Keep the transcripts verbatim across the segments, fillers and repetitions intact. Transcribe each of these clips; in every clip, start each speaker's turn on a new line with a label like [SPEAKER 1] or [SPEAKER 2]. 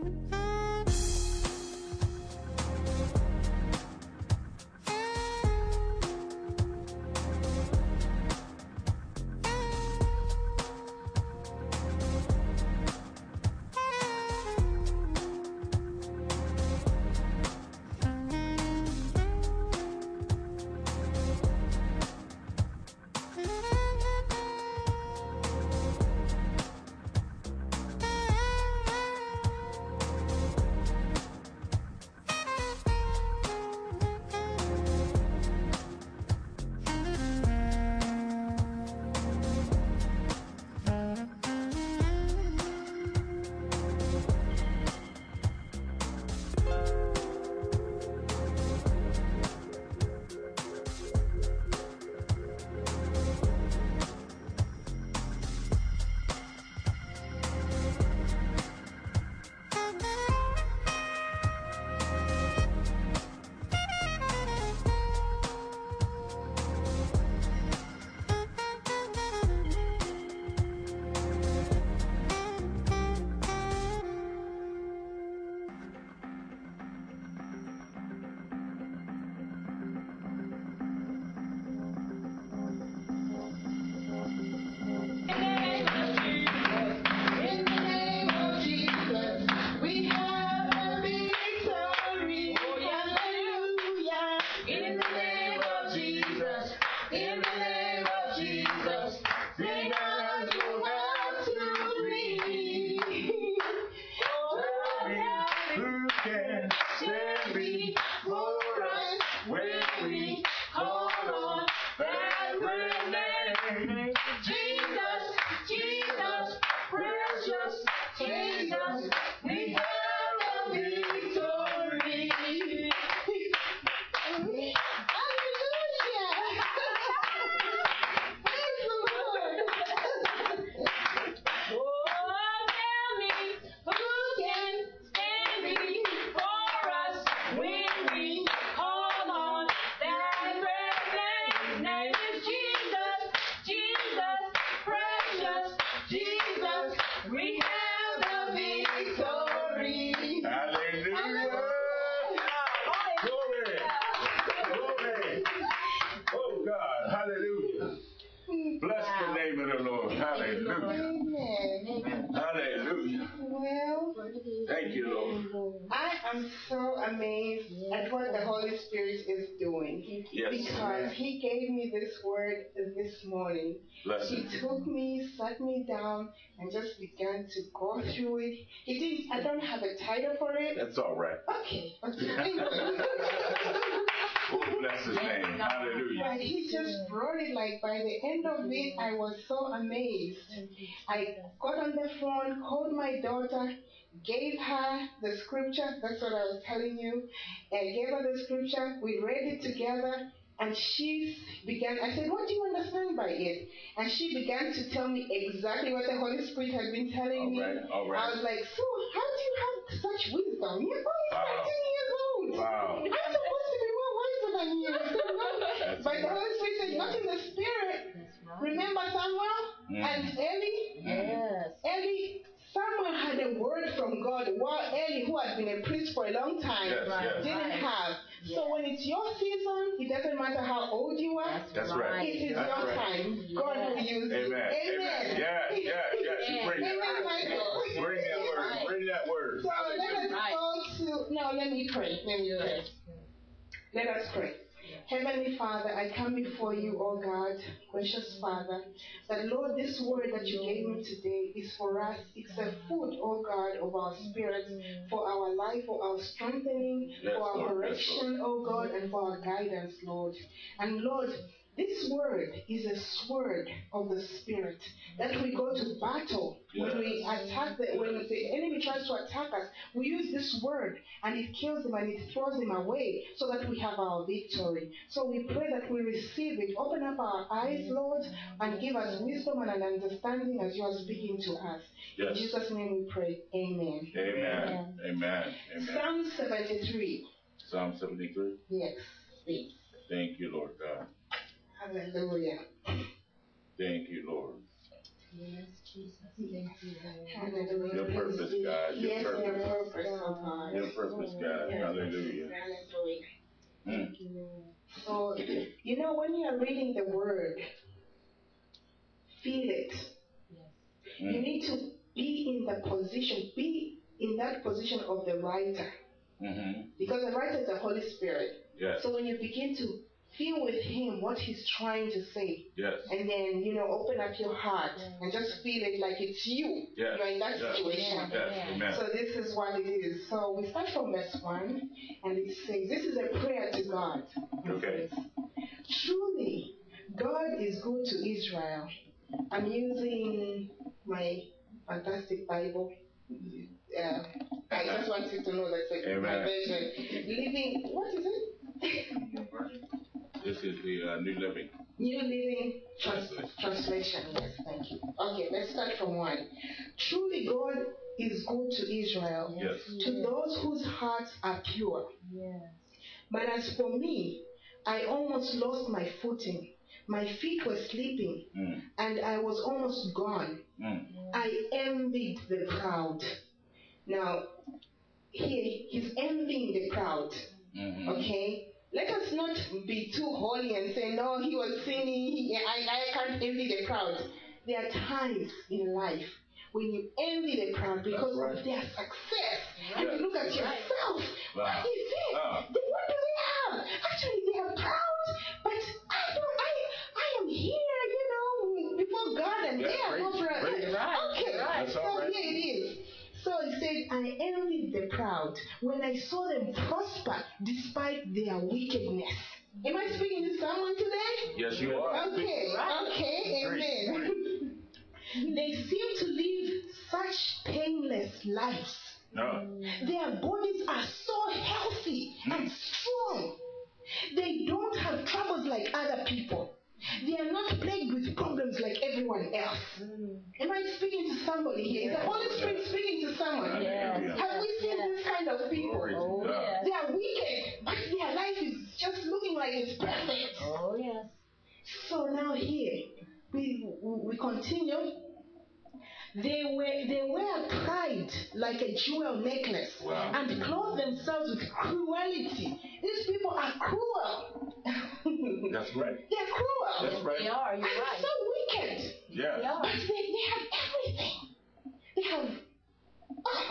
[SPEAKER 1] Because he gave me this word this morning. Bless he him. Took me, sat me down, and just began to go through it. He didn't. I don't have a title for it.
[SPEAKER 2] That's all right.
[SPEAKER 1] Okay. Okay.
[SPEAKER 2] Oh, bless his name. Hallelujah.
[SPEAKER 1] But he just brought it. Like by the end of it, I was so amazed. I got on the phone, called my daughter, gave her the scripture. That's what I was telling you. I gave her the scripture. We read it together. And she began, I said, what do you understand by it? And she began to tell me exactly what the Holy Spirit had been telling
[SPEAKER 2] all right,
[SPEAKER 1] me.
[SPEAKER 2] All right.
[SPEAKER 1] I was like, so how do you have such wisdom? You're only
[SPEAKER 2] wow.
[SPEAKER 1] thirteen years old.
[SPEAKER 2] Wow.
[SPEAKER 1] I'm supposed to be more wiser than you.
[SPEAKER 2] That's
[SPEAKER 1] but
[SPEAKER 2] right.
[SPEAKER 1] the Holy Spirit said, not in the Spirit. Right. Remember Samuel mm. and Eli?
[SPEAKER 3] Yes.
[SPEAKER 1] Eli, Samuel had a word from God, while Eli, who had been a priest for a long time,
[SPEAKER 2] yes, yes.
[SPEAKER 1] didn't
[SPEAKER 3] right.
[SPEAKER 1] have. Yes. So when it's your season, it doesn't matter how old you are.
[SPEAKER 2] That's right.
[SPEAKER 1] It is
[SPEAKER 2] That's
[SPEAKER 1] your
[SPEAKER 2] right.
[SPEAKER 1] time.
[SPEAKER 3] Yes.
[SPEAKER 1] God will use
[SPEAKER 2] Amen.
[SPEAKER 1] you. Amen.
[SPEAKER 2] Amen. Yeah, yeah, yeah. You bring
[SPEAKER 1] Amen,
[SPEAKER 2] that
[SPEAKER 1] Michael.
[SPEAKER 2] Bring that word.
[SPEAKER 3] Right.
[SPEAKER 2] Bring that word.
[SPEAKER 1] So let us right. go to, no, let me pray. Let me pray. Let us pray. Heavenly Father, I come before you, oh God, gracious Father, that Lord, this word that you gave me today is for us. It's a food, oh God, of our spirit, for our life, for our strengthening,
[SPEAKER 2] yes,
[SPEAKER 1] for our
[SPEAKER 2] Lord,
[SPEAKER 1] correction,
[SPEAKER 2] yes,
[SPEAKER 1] oh God, and for our guidance, Lord. And Lord, this word is a sword of the Spirit that we go to battle. Yes. When we attack, the, when the enemy tries to attack us, we use this word and it kills him and it throws him away so that we have our victory. So we pray that we receive it. Open up our eyes, Lord, and give us wisdom and an understanding as you are speaking to us. Yes. In Jesus' name we pray. Amen.
[SPEAKER 2] Amen. Amen. Amen.
[SPEAKER 1] Psalm seventy-three.
[SPEAKER 2] Psalm seventy-three?
[SPEAKER 1] Yes, please.
[SPEAKER 2] Thank you, Lord God.
[SPEAKER 1] Hallelujah.
[SPEAKER 2] Thank you, Lord.
[SPEAKER 3] Yes, Jesus. Thank you, Lord.
[SPEAKER 1] Hallelujah.
[SPEAKER 2] Your purpose, God. Your
[SPEAKER 1] yes,
[SPEAKER 2] purpose.
[SPEAKER 1] Your purpose.
[SPEAKER 2] purpose, God.
[SPEAKER 1] Yes.
[SPEAKER 2] Hallelujah.
[SPEAKER 1] Hallelujah.
[SPEAKER 2] Mm.
[SPEAKER 1] So, you know, when you are reading the word, feel it.
[SPEAKER 2] Mm.
[SPEAKER 1] You need to be in the position, be in that position of the writer.
[SPEAKER 2] Mm-hmm.
[SPEAKER 1] Because the writer is the Holy Spirit.
[SPEAKER 2] Yes.
[SPEAKER 1] So when you begin to feel with him what he's trying to say,
[SPEAKER 2] Yes.
[SPEAKER 1] and then, you know, open up your heart and just feel it like it's you.
[SPEAKER 2] Yes.
[SPEAKER 1] You're in that
[SPEAKER 2] Yes.
[SPEAKER 1] situation.
[SPEAKER 2] Yes. Amen.
[SPEAKER 1] So this is what it is. So we start from verse one, and it says, this is a prayer to God.
[SPEAKER 2] Okay.
[SPEAKER 1] Truly, God is good to Israel. I'm using my fantastic Bible. Uh, I just want you to know that's a
[SPEAKER 2] Amen.
[SPEAKER 1] my version. Living, what is it?
[SPEAKER 2] This is the uh, New Living.
[SPEAKER 1] New Living trans- Translation. Yes, thank you. Okay, let's start from one. Truly, God is good to Israel,
[SPEAKER 2] Yes.
[SPEAKER 1] to those whose hearts are pure.
[SPEAKER 3] Yes.
[SPEAKER 1] But as for me, I almost lost my footing. My feet were slipping,
[SPEAKER 2] Mm.
[SPEAKER 1] and I was almost gone.
[SPEAKER 2] Mm.
[SPEAKER 1] I envied the proud. Now, here, he's envying the proud.
[SPEAKER 2] Mm-hmm.
[SPEAKER 1] Okay? Let us not be too holy and say, no, he was sinning. He, I, I can't envy the proud. There are times in life when you envy the proud because
[SPEAKER 2] right.
[SPEAKER 1] of their success.
[SPEAKER 2] Right.
[SPEAKER 1] And you look at
[SPEAKER 2] Right.
[SPEAKER 1] yourself.
[SPEAKER 2] Wow.
[SPEAKER 1] What is it?
[SPEAKER 2] Wow.
[SPEAKER 1] Then what do they have? Actually, they are proud, but I don't, I, I am here, you know, before God, and
[SPEAKER 2] Yeah,
[SPEAKER 1] they are
[SPEAKER 2] praise,
[SPEAKER 1] over.
[SPEAKER 2] praise.
[SPEAKER 1] Right. Okay,
[SPEAKER 2] Right. That's
[SPEAKER 1] so
[SPEAKER 2] all right.
[SPEAKER 1] here it is. So it said, I envied the proud when I saw them prosper despite their wickedness. Am I speaking to someone today?
[SPEAKER 2] Yes, you are.
[SPEAKER 1] Okay,
[SPEAKER 3] Right.
[SPEAKER 1] okay,
[SPEAKER 2] Great,
[SPEAKER 1] amen. They seem to live such painless lives.
[SPEAKER 2] No.
[SPEAKER 1] Their bodies are so healthy and strong. They don't have troubles like other people. They are not plagued with problems like everyone else. Am I speaking to somebody here? Is the Holy Spirit speaking to someone?
[SPEAKER 2] Yes.
[SPEAKER 1] Have we seen this kind of people?
[SPEAKER 2] Glory to
[SPEAKER 3] Oh,
[SPEAKER 2] God.
[SPEAKER 3] yes.
[SPEAKER 1] They are wicked, but their life is just looking like it's perfect.
[SPEAKER 3] Oh, yes.
[SPEAKER 1] So now here, we, we continue. They wear, they wear pride like a jewel necklace.
[SPEAKER 2] Wow.
[SPEAKER 1] And clothe themselves with cruelty. These people are cruel.
[SPEAKER 2] That's right.
[SPEAKER 1] They're cruel.
[SPEAKER 2] That's right.
[SPEAKER 3] They are. You're
[SPEAKER 1] And
[SPEAKER 3] right.
[SPEAKER 1] so wicked.
[SPEAKER 2] Yeah.
[SPEAKER 3] They are.
[SPEAKER 1] But they, they have everything. They have. Oh,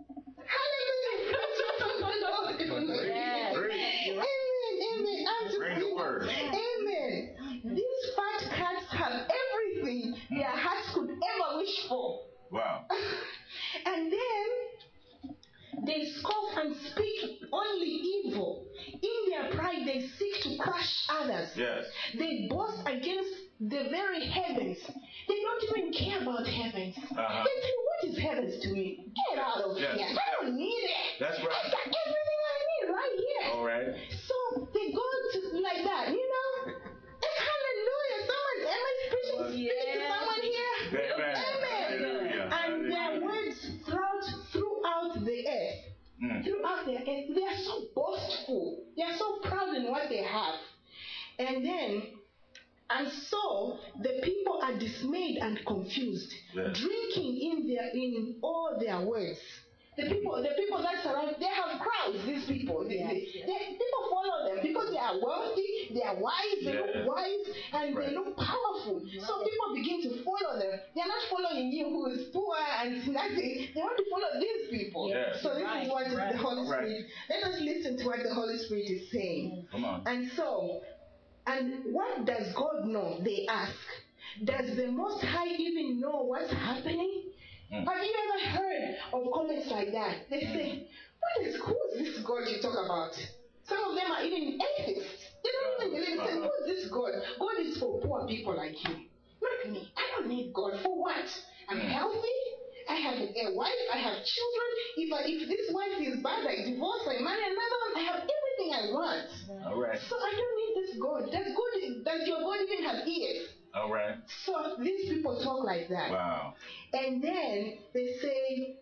[SPEAKER 1] hallelujah.
[SPEAKER 3] Yes.
[SPEAKER 1] Amen. Amen. I'm just
[SPEAKER 2] Bring the word.
[SPEAKER 1] Amen. These fat cats have everything their hearts could ever wish for.
[SPEAKER 2] Wow.
[SPEAKER 1] And then they scoff and speak only evil. In their pride, they seek to crush others.
[SPEAKER 2] Yes.
[SPEAKER 1] They boast against the very heavens. They don't even care about heavens.
[SPEAKER 2] Uh-huh.
[SPEAKER 1] They say, what is heavens to me? Get out of
[SPEAKER 2] Yes.
[SPEAKER 1] here. I don't need it.
[SPEAKER 2] That's right.
[SPEAKER 1] I got everything I need right here.
[SPEAKER 2] All right.
[SPEAKER 1] So they go to like that, you know? And hallelujah. Someone, am I preaching, speaking to someone here?
[SPEAKER 2] Amen.
[SPEAKER 1] Amen.
[SPEAKER 2] Hallelujah.
[SPEAKER 1] And their words throughout, throughout the earth,
[SPEAKER 2] Mm.
[SPEAKER 1] throughout the earth, they are so boastful. They are so proud in what they have. And then, and so the people are dismayed and confused,
[SPEAKER 2] Yes.
[SPEAKER 1] drinking in their in all their words. The people, the people that surround, they have crowds. These people, they,
[SPEAKER 3] Yes,
[SPEAKER 1] they,
[SPEAKER 3] yes.
[SPEAKER 1] they, people follow them because they are wealthy, they are wise, they
[SPEAKER 2] Yes.
[SPEAKER 1] look wise, and
[SPEAKER 2] Right.
[SPEAKER 1] they look powerful. So people begin to follow them. They are not following you who is poor and nothing. They want to follow these people.
[SPEAKER 2] Yes.
[SPEAKER 1] So this
[SPEAKER 3] Right,
[SPEAKER 1] is what
[SPEAKER 3] right.
[SPEAKER 1] the Holy
[SPEAKER 2] Right.
[SPEAKER 1] Spirit. Let us listen to what the Holy Spirit is saying.
[SPEAKER 2] Come on.
[SPEAKER 1] And so, and what does God know? They ask. Does the Most High even know what's happening?
[SPEAKER 2] Mm.
[SPEAKER 1] Have you ever heard of comments like that? They say, what is, who is this God you talk about? Some of them are even atheists. They don't even believe. They say, who is this God? God is for poor people like you. Not me. I don't need God. For what? I'm
[SPEAKER 2] Mm.
[SPEAKER 1] healthy. I have a wife. I have children. If I, if this wife is bad, I divorce, I marry another one. I have everything I want.
[SPEAKER 2] All right.
[SPEAKER 1] So I don't need this God. Does God, does your God even have ears?
[SPEAKER 2] All right.
[SPEAKER 1] So these people talk like that.
[SPEAKER 2] Wow.
[SPEAKER 1] And then they say,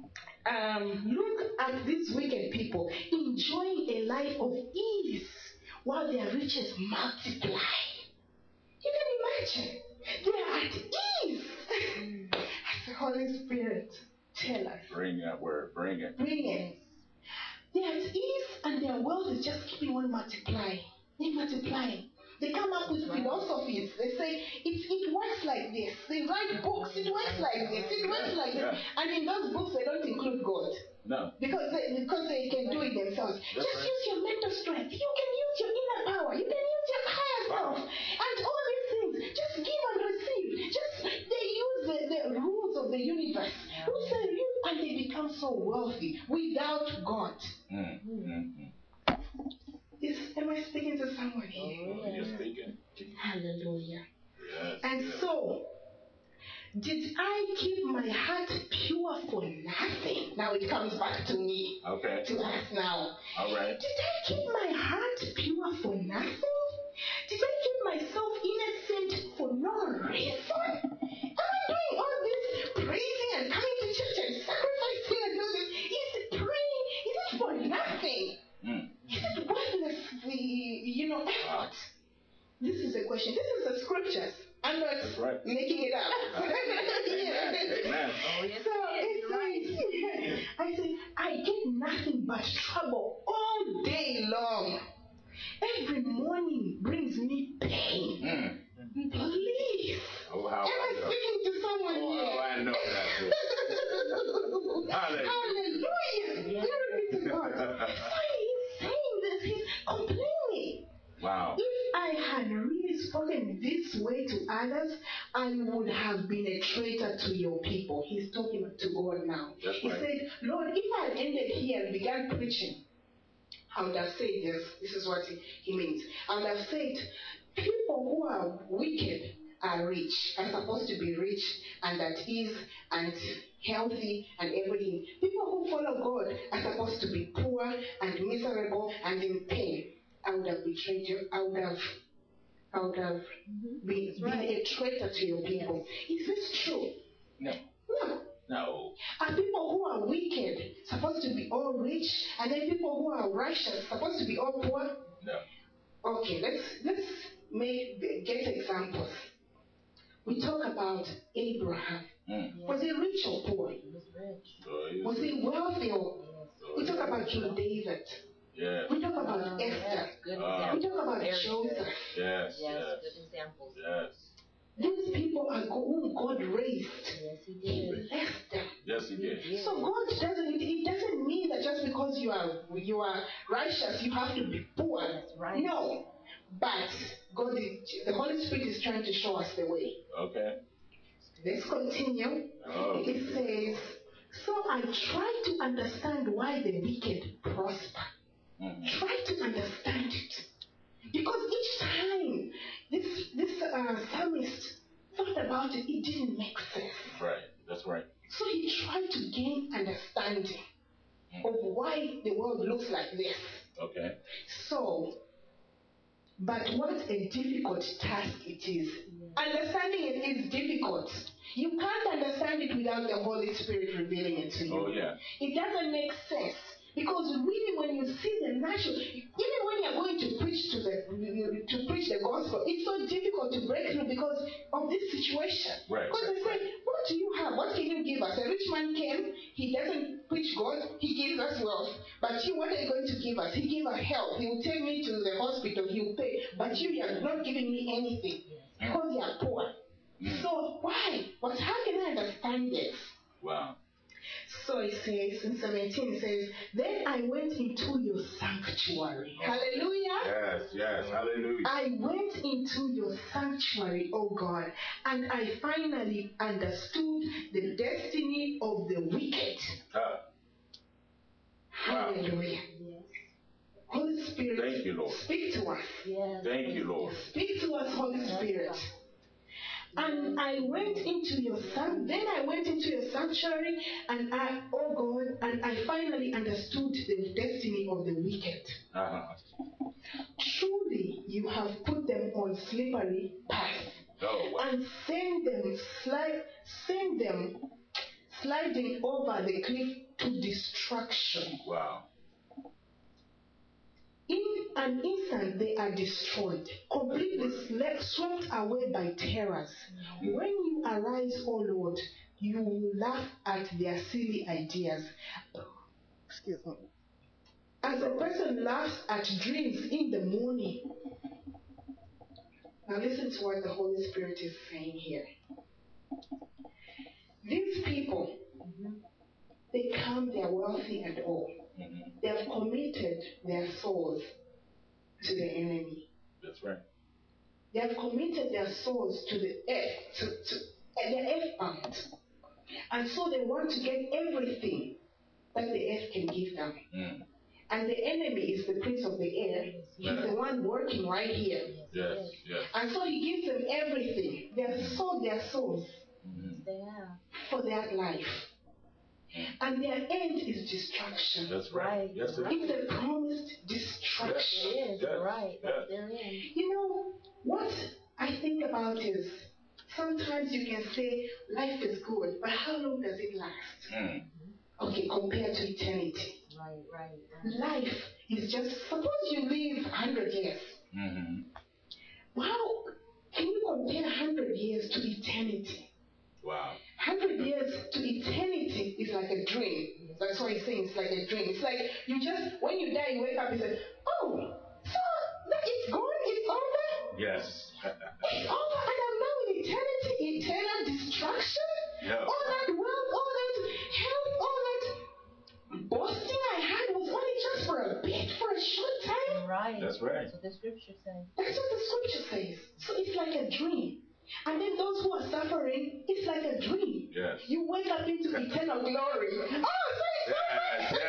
[SPEAKER 1] um, look at these wicked people enjoying a life of ease while their riches multiply. You can imagine. They are at ease. As the Holy Spirit tell us.
[SPEAKER 2] Bring that word. Bring it.
[SPEAKER 1] Bring it. They're at ease and their wealth is just keeping on multiplying. They multiplying. They come up with philosophies. They say it, it works like this. They write books. It works like this. It works like this. And in those books, they don't include God.
[SPEAKER 2] No.
[SPEAKER 1] Because they, because they can do it themselves.
[SPEAKER 2] That's
[SPEAKER 1] Just
[SPEAKER 2] right.
[SPEAKER 1] use your mental strength. You can use your inner power. You can use your higher self. And all these things. Just give and receive. Just they use the, the rules of the universe. Who say you and they become so wealthy without God.
[SPEAKER 2] Mm. Mm-hmm.
[SPEAKER 1] Is, am I speaking to someone here?
[SPEAKER 2] Oh, you're speaking.
[SPEAKER 1] Hallelujah.
[SPEAKER 2] Yes.
[SPEAKER 1] And
[SPEAKER 2] yes.
[SPEAKER 1] so, did I keep my heart pure for nothing? Now it comes back to me.
[SPEAKER 2] Okay.
[SPEAKER 1] To us now.
[SPEAKER 2] All right.
[SPEAKER 1] Did I keep my heart pure for nothing? Did I keep myself innocent for no reason? Am I doing all this praising and coming to church and sacrificing and all this? Is it praying? Is it for nothing?
[SPEAKER 2] Mm.
[SPEAKER 1] Is it worthless, the, you know, effort? This is the question. This is the scriptures. I'm not
[SPEAKER 2] right.
[SPEAKER 1] making it up.
[SPEAKER 2] Amen. Amen.
[SPEAKER 1] Oh, yes. So it says, I say, I get nothing but trouble all day long. Every morning brings me pain.
[SPEAKER 2] Mm.
[SPEAKER 1] Please.
[SPEAKER 2] Oh, how
[SPEAKER 1] Am
[SPEAKER 2] I
[SPEAKER 1] I
[SPEAKER 2] know.
[SPEAKER 1] speaking to someone
[SPEAKER 2] Oh,
[SPEAKER 1] here?
[SPEAKER 2] how I know that. Hallelujah.
[SPEAKER 1] Hallelujah. Glory be to God. So he's saying this. He's complaining.
[SPEAKER 2] Wow.
[SPEAKER 1] If I had really spoken this way to others, I would have been a traitor to your people. He's talking to God now.
[SPEAKER 2] That's
[SPEAKER 1] he
[SPEAKER 2] right.
[SPEAKER 1] said, Lord, if I had ended here and began preaching, I would have said this. This is what he, he means. I would have said, people who are wicked are rich, are supposed to be rich and at ease and healthy and everything. People who follow God are supposed to be poor and miserable and in pain. I would have betrayed you. I would have, I would have
[SPEAKER 3] Mm-hmm.
[SPEAKER 1] been, been
[SPEAKER 3] right.
[SPEAKER 1] a traitor to your people. Is this true?
[SPEAKER 2] No.
[SPEAKER 1] No.
[SPEAKER 2] No.
[SPEAKER 1] Are people who are wicked supposed to be all rich, and then people who are righteous supposed to be all poor?
[SPEAKER 2] No.
[SPEAKER 1] Okay, let's let's make get examples. We talk about Abraham.
[SPEAKER 2] Mm.
[SPEAKER 1] Was he rich or poor?
[SPEAKER 3] He was rich.
[SPEAKER 2] Oh, he
[SPEAKER 1] Was he wealthy or?
[SPEAKER 2] Oh,
[SPEAKER 1] We talk
[SPEAKER 2] yeah.
[SPEAKER 1] about King David.
[SPEAKER 2] Yes.
[SPEAKER 1] We talk about
[SPEAKER 3] Oh,
[SPEAKER 1] Esther.
[SPEAKER 3] yes, good
[SPEAKER 2] Uh,
[SPEAKER 1] We
[SPEAKER 3] examples.
[SPEAKER 1] talk about
[SPEAKER 3] Very
[SPEAKER 1] Joseph.
[SPEAKER 3] good.
[SPEAKER 2] Yes.
[SPEAKER 3] Yes,
[SPEAKER 2] Yes.
[SPEAKER 3] good examples.
[SPEAKER 2] Yes.
[SPEAKER 1] These people are whom God raised.
[SPEAKER 3] Yes, he
[SPEAKER 1] He
[SPEAKER 3] did.
[SPEAKER 1] blessed them.
[SPEAKER 2] Yes, he did.
[SPEAKER 3] did.
[SPEAKER 1] So God doesn't. It doesn't mean that just because you are you are righteous, you have to be poor.
[SPEAKER 3] That's right.
[SPEAKER 1] No, but God is. The Holy Spirit is trying to show us the way.
[SPEAKER 2] Okay.
[SPEAKER 1] Let's continue.
[SPEAKER 2] Oh.
[SPEAKER 1] It says, so I try to understand why the wicked prosper.
[SPEAKER 2] Mm-hmm.
[SPEAKER 1] Try to understand it. Because each time this this uh, psalmist thought about it, it didn't make sense.
[SPEAKER 2] Right. That's right.
[SPEAKER 1] So he tried to gain understanding
[SPEAKER 2] Mm-hmm.
[SPEAKER 1] of why the world looks like this.
[SPEAKER 2] Okay.
[SPEAKER 1] So, but what a difficult task it is. Understanding it is difficult. You can't understand it without the Holy Spirit revealing it to you.
[SPEAKER 2] Oh, yeah.
[SPEAKER 1] It doesn't make sense. Because really when you see the natural, even when you're going to preach to the to preach the gospel, it's so difficult to break through because of this situation.
[SPEAKER 2] Right.
[SPEAKER 1] Because they say, what do you have? What can you give us? A rich man came, he doesn't preach God, he gives us wealth. But you, what are you going to give us? He gives us health. He will take me to the hospital, he will pay. But you, you are not giving me anything because you are poor.
[SPEAKER 2] Mm.
[SPEAKER 1] So why? But how can I understand this?
[SPEAKER 2] Wow.
[SPEAKER 1] So it says in seventeen, it says, then I went into your sanctuary.
[SPEAKER 2] Oh.
[SPEAKER 1] Hallelujah.
[SPEAKER 2] Yes, yes, hallelujah.
[SPEAKER 1] I went into your sanctuary, oh God, and I finally understood the destiny of the wicked.
[SPEAKER 2] Ah. Wow.
[SPEAKER 1] Hallelujah.
[SPEAKER 3] Yes.
[SPEAKER 1] Holy Spirit,
[SPEAKER 2] Thank you, Lord.
[SPEAKER 1] speak to us.
[SPEAKER 3] Yes.
[SPEAKER 2] Thank you, Lord.
[SPEAKER 1] Speak to us, Holy Spirit. And I went into your san- then I went into your sanctuary, and I, oh God, and I finally understood the destiny of the wicked.
[SPEAKER 2] Uh-huh.
[SPEAKER 1] Truly, you have put them on slippery paths,
[SPEAKER 2] Oh, wow.
[SPEAKER 1] and send them slide, send them sliding over the cliff to destruction.
[SPEAKER 2] Wow.
[SPEAKER 1] In an instant, they are destroyed, completely sle- swept away by terrors. When you arise, O Lord, you will laugh at their silly ideas. Excuse me. As a person laughs at dreams in the morning. Now listen to what the Holy Spirit is saying here. These people, they come, they are wealthy and all. They have committed their souls to the enemy.
[SPEAKER 2] That's right.
[SPEAKER 1] They have committed their souls to the earth, to, to and they're earthbound. And so they want to get everything that the earth can give them.
[SPEAKER 2] Mm.
[SPEAKER 1] And the enemy is the prince of the air. He's the one working right here.
[SPEAKER 2] Yes, yes.
[SPEAKER 1] And so he gives them everything. They have sold their souls
[SPEAKER 2] Mm-hmm.
[SPEAKER 1] for that life. And their end is destruction.
[SPEAKER 2] That's right. Yes, it is.
[SPEAKER 1] It's a promised destruction.
[SPEAKER 3] It is,
[SPEAKER 2] Yes.
[SPEAKER 3] right.
[SPEAKER 2] Yes.
[SPEAKER 3] That's their end.
[SPEAKER 1] You know, what I think about is sometimes you can say life is good, but how long does it last?
[SPEAKER 2] Mm.
[SPEAKER 1] Okay, compared to eternity.
[SPEAKER 3] Right, right, right.
[SPEAKER 1] Life is just, suppose you live one hundred years.
[SPEAKER 2] Mm-hmm.
[SPEAKER 1] How can you compare one hundred years to eternity?
[SPEAKER 2] Wow.
[SPEAKER 1] one hundred years to eternity is like a dream. That's why he's saying it's like a dream. It's like you just, when you die, you wake up and say, oh, so that it's gone, it's over?
[SPEAKER 2] Yes.
[SPEAKER 1] It's over, and I'm now in eternity, eternal destruction?
[SPEAKER 2] Yeah.
[SPEAKER 1] All that wealth, all that health, all that boasting I had was only just for a bit, for a short time?
[SPEAKER 3] Right.
[SPEAKER 2] That's right.
[SPEAKER 3] That's what the scripture says.
[SPEAKER 1] That's what the scripture says. So it's like a dream. And then those who are suffering, it's like a dream.
[SPEAKER 2] Yes.
[SPEAKER 1] You wake up into eternal glory. Oh, so it's
[SPEAKER 2] Yes, yes,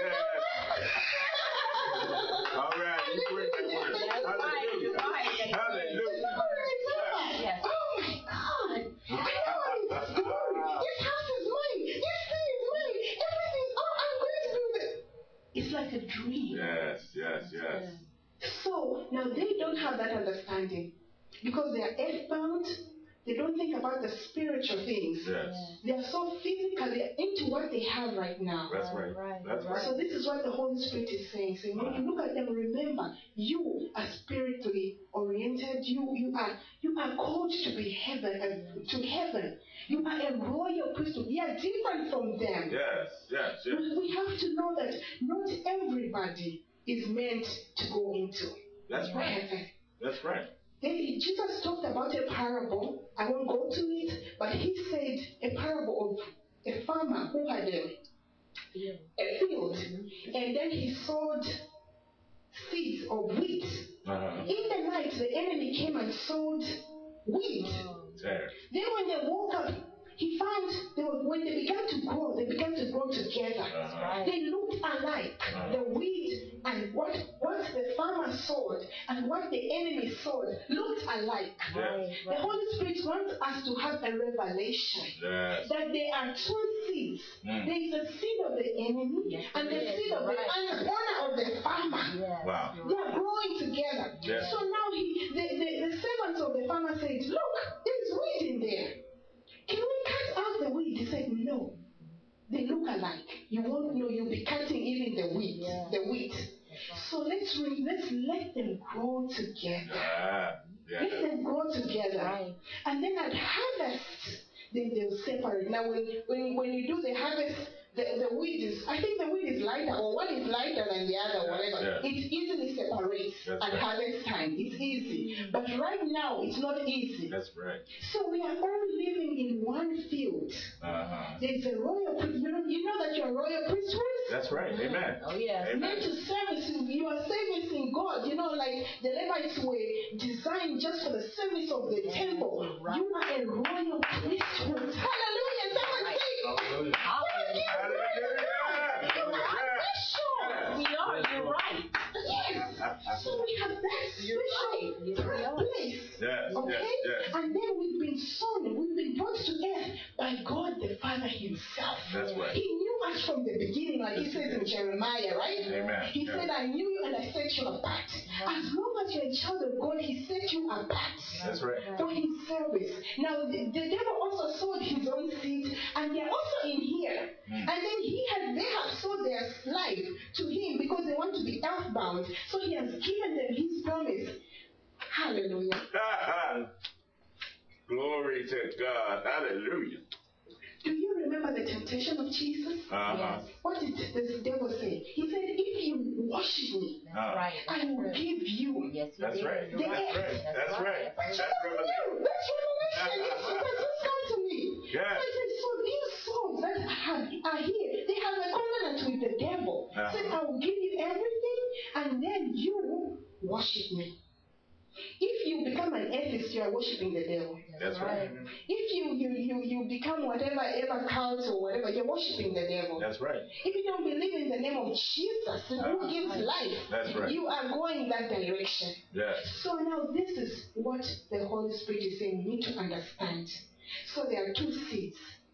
[SPEAKER 2] yes. All right, you bring the word.
[SPEAKER 3] That's right, you're right.
[SPEAKER 2] Hallelujah.
[SPEAKER 3] Yes.
[SPEAKER 1] Oh my God! I know it's glory. This house is mine. This thing is mine. Everything's, oh, I'm going to do this. It's like a dream.
[SPEAKER 2] Yes, yes, yes.
[SPEAKER 1] So now they don't have that understanding because they are earthbound. They don't think about the spiritual things.
[SPEAKER 2] Yes.
[SPEAKER 1] They are so physically into what they have right now.
[SPEAKER 2] That's right.
[SPEAKER 3] Right,
[SPEAKER 2] That's
[SPEAKER 3] right.
[SPEAKER 2] right.
[SPEAKER 1] So this is what the Holy Spirit is saying. Saying when you look at them, remember you are spiritually oriented. You you are you are called to be heaven uh, to heaven. You are a royal priesthood. You are different from them.
[SPEAKER 2] Yes, yes, yes.
[SPEAKER 1] We we have to know that not everybody is meant to go into
[SPEAKER 2] That's right.
[SPEAKER 1] heaven.
[SPEAKER 2] That's right.
[SPEAKER 1] Then Jesus talked about a parable. I won't go to it, but he said a parable of a farmer who had a, a field, and then he sowed seeds of wheat.
[SPEAKER 2] Uh-huh.
[SPEAKER 1] In the night, the enemy came and sowed wheat.
[SPEAKER 2] There.
[SPEAKER 1] Then when they woke up, he found they were, when they began to grow, they began to grow together.
[SPEAKER 2] Uh-huh.
[SPEAKER 1] They looked alike.
[SPEAKER 2] Uh-huh.
[SPEAKER 1] The wheat and what, what the farmer sowed and what the enemy sowed looked alike.
[SPEAKER 2] Yes.
[SPEAKER 1] The Holy Spirit wants us to have a revelation
[SPEAKER 2] Yes.
[SPEAKER 1] that there are two seeds.
[SPEAKER 2] Mm.
[SPEAKER 1] There is a seed of the enemy
[SPEAKER 3] Yes,
[SPEAKER 1] and the
[SPEAKER 3] there is.
[SPEAKER 1] seed of
[SPEAKER 3] Right.
[SPEAKER 1] the and the owner of the farmer.
[SPEAKER 3] Yes.
[SPEAKER 2] Wow.
[SPEAKER 1] They are growing together.
[SPEAKER 2] Yes.
[SPEAKER 1] So now he, the, the, the servants of the farmer said, look, there's wheat in there. Can we cut out the wheat? He said, no. They look alike. You won't know. You'll be cutting even the wheat.
[SPEAKER 3] Yeah.
[SPEAKER 1] The wheat. So let's re- let's let them grow together.
[SPEAKER 2] Ah,
[SPEAKER 1] Let
[SPEAKER 2] yeah.
[SPEAKER 1] them grow together.
[SPEAKER 3] Right.
[SPEAKER 1] And then at harvest, then they'll separate. Now, when, when, when you do the harvest, the, the wheat is, I think the wheat is lighter, or one is lighter than the other, whatever.
[SPEAKER 2] Yeah.
[SPEAKER 1] It easily separates
[SPEAKER 2] That's
[SPEAKER 1] at
[SPEAKER 2] right.
[SPEAKER 1] harvest time. It's easy. But right now, it's not easy.
[SPEAKER 2] That's right.
[SPEAKER 1] So we are all living in one field.
[SPEAKER 2] Uh-huh.
[SPEAKER 1] There is a royal priesthood. You know, you know that you're a royal priesthood?
[SPEAKER 2] That's right. Amen.
[SPEAKER 3] Oh, yes.
[SPEAKER 1] Meant
[SPEAKER 2] Amen.
[SPEAKER 1] to service you. You are servicing God. You know, like the Levites were designed just for the service of the temple.
[SPEAKER 3] Right.
[SPEAKER 1] You are a royal priesthood. Hallelujah. Someone
[SPEAKER 3] Right.
[SPEAKER 1] say,
[SPEAKER 2] Hallelujah.
[SPEAKER 3] Hallelujah.
[SPEAKER 2] Hallelujah.
[SPEAKER 1] special.
[SPEAKER 3] We are. You're right.
[SPEAKER 1] Yes. So we have that
[SPEAKER 3] You're right.
[SPEAKER 1] special
[SPEAKER 3] Yes, we are.
[SPEAKER 1] place.
[SPEAKER 2] Yes,
[SPEAKER 1] Okay?
[SPEAKER 2] yes, yes.
[SPEAKER 1] And then we've been sown, we've been brought to earth by God the Father Himself.
[SPEAKER 2] That's right.
[SPEAKER 1] He knew us from the beginning, like He says in Jeremiah, right?
[SPEAKER 2] Amen.
[SPEAKER 1] He
[SPEAKER 2] Yeah.
[SPEAKER 1] said, I knew you and I set you apart. As long as you're a child of God, He set you apart
[SPEAKER 2] That's right.
[SPEAKER 1] for His service. Now, the, the devil also sowed his own seed, and they're also in here.
[SPEAKER 2] Mm.
[SPEAKER 1] And then he had, they have sold their life to Him because they want to be earthbound. So He has given them His promise. Hallelujah.
[SPEAKER 2] Glory to God. Hallelujah.
[SPEAKER 1] Do you remember the temptation of Jesus?
[SPEAKER 2] Uh-huh.
[SPEAKER 3] Yes.
[SPEAKER 1] What did the devil say? He said, if you worship me,
[SPEAKER 3] That's
[SPEAKER 2] Ah.
[SPEAKER 3] right.
[SPEAKER 1] I
[SPEAKER 3] That's
[SPEAKER 1] will
[SPEAKER 3] true.
[SPEAKER 1] give you.
[SPEAKER 3] Yes, you
[SPEAKER 2] That's
[SPEAKER 3] did.
[SPEAKER 2] right.
[SPEAKER 1] The
[SPEAKER 2] That's
[SPEAKER 1] earth.
[SPEAKER 2] right. That's right.
[SPEAKER 1] That's
[SPEAKER 2] That's revelation.
[SPEAKER 1] That's revelation. Yes, it has just come to me.
[SPEAKER 2] Yes.
[SPEAKER 1] So, I said, so these souls that have, are here, they have a covenant with the devil.
[SPEAKER 2] Uh-huh.
[SPEAKER 1] Said, I will give you everything, and then you worship me. If you become an atheist, you are worshiping the devil.
[SPEAKER 2] That's right.
[SPEAKER 1] If you you you, you become whatever ever cult or whatever, you're worshiping the devil.
[SPEAKER 2] That's right.
[SPEAKER 1] If you don't believe in the name of Jesus, who gives life,
[SPEAKER 2] That's right.
[SPEAKER 1] you are going that direction.
[SPEAKER 2] Yes.
[SPEAKER 1] So now this is what the Holy Spirit is saying we need to understand. So there are two seeds.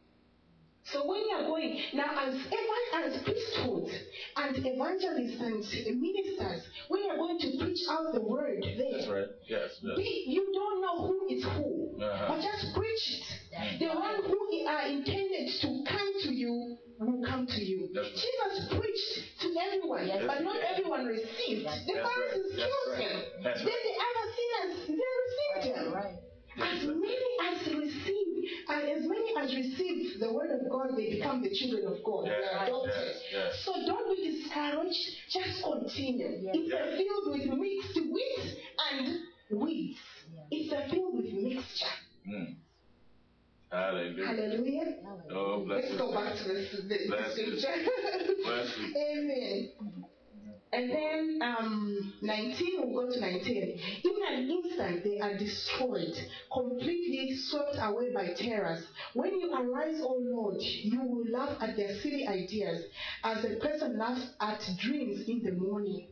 [SPEAKER 1] So when you are going, now as evan- as priesthood and evangelists and ministers, when you are going to preach out the word there,
[SPEAKER 2] That's right. Yes. Yes.
[SPEAKER 1] be, you don't know who is who,
[SPEAKER 2] Uh-huh.
[SPEAKER 1] but just preach it.
[SPEAKER 3] That's
[SPEAKER 1] The
[SPEAKER 3] right.
[SPEAKER 1] one who are intended to come to you will come to you.
[SPEAKER 2] That's right.
[SPEAKER 1] Jesus preached to everyone,
[SPEAKER 3] Yes,
[SPEAKER 1] but
[SPEAKER 3] he
[SPEAKER 1] not
[SPEAKER 3] did.
[SPEAKER 1] everyone received.
[SPEAKER 3] That's
[SPEAKER 1] The
[SPEAKER 2] right.
[SPEAKER 1] Pharisees
[SPEAKER 2] That's
[SPEAKER 1] killed
[SPEAKER 2] right.
[SPEAKER 1] him.
[SPEAKER 2] That's
[SPEAKER 1] Then
[SPEAKER 2] right.
[SPEAKER 1] the other sinners, they received him.
[SPEAKER 3] Right.
[SPEAKER 1] As many as receive, and as many as receive the word of God, they become the children of God.
[SPEAKER 2] Yes,
[SPEAKER 1] They are adopted.
[SPEAKER 2] yes, yes.
[SPEAKER 1] So don't be discouraged. Just continue.
[SPEAKER 3] Yes.
[SPEAKER 1] It's a field with mixed wheat and weeds. It's a field with mixture.
[SPEAKER 2] Mm. Hallelujah.
[SPEAKER 1] Hallelujah.
[SPEAKER 2] Oh, bless
[SPEAKER 1] Let's
[SPEAKER 2] you.
[SPEAKER 1] go back to the, the, the
[SPEAKER 2] Bless you.
[SPEAKER 1] scripture.
[SPEAKER 2] Bless you.
[SPEAKER 1] Amen. And then um, nineteen, we'll go to nineteen. In an instant, they are destroyed, completely swept away by terrors. When you arise, O Lord, you will laugh at their silly ideas, as a person laughs at dreams in the morning.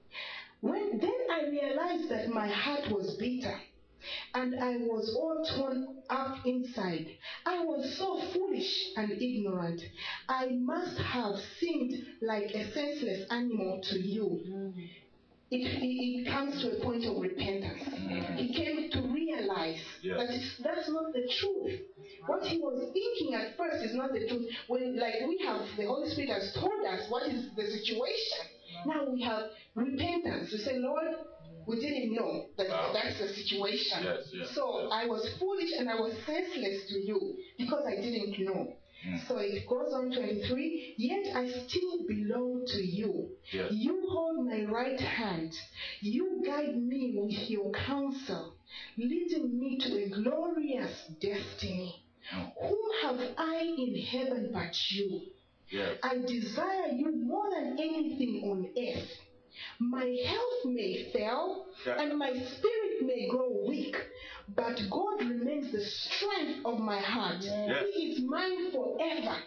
[SPEAKER 1] When then I realized that my heart was bitter, and I was all torn up inside. I was so foolish and ignorant. I must have seemed like a senseless animal to you. It, it, it comes to a point of repentance. He came to realize
[SPEAKER 2] Yeah.
[SPEAKER 1] that it's, that's not the truth. What he was thinking at first is not the truth. When, like we have, the Holy Spirit has told us what is the situation. Now we have repentance. We say, Lord, we didn't know that
[SPEAKER 2] Wow.
[SPEAKER 1] that's the situation.
[SPEAKER 2] Yes, yes,
[SPEAKER 1] so
[SPEAKER 2] yes.
[SPEAKER 1] I was foolish and I was senseless to you because I didn't know.
[SPEAKER 2] Mm.
[SPEAKER 1] So it goes on twenty-three, yet I still belong to you.
[SPEAKER 2] Yes.
[SPEAKER 1] You hold my right hand. You guide me with your counsel, leading me to a glorious destiny.
[SPEAKER 2] Mm.
[SPEAKER 1] Whom have I in heaven but you?
[SPEAKER 2] Yes.
[SPEAKER 1] I desire you more than anything on earth. My health may fail
[SPEAKER 2] Yeah.
[SPEAKER 1] and my spirit may grow weak, but God remains the strength of my heart.
[SPEAKER 2] Yes.
[SPEAKER 1] He is mine forever.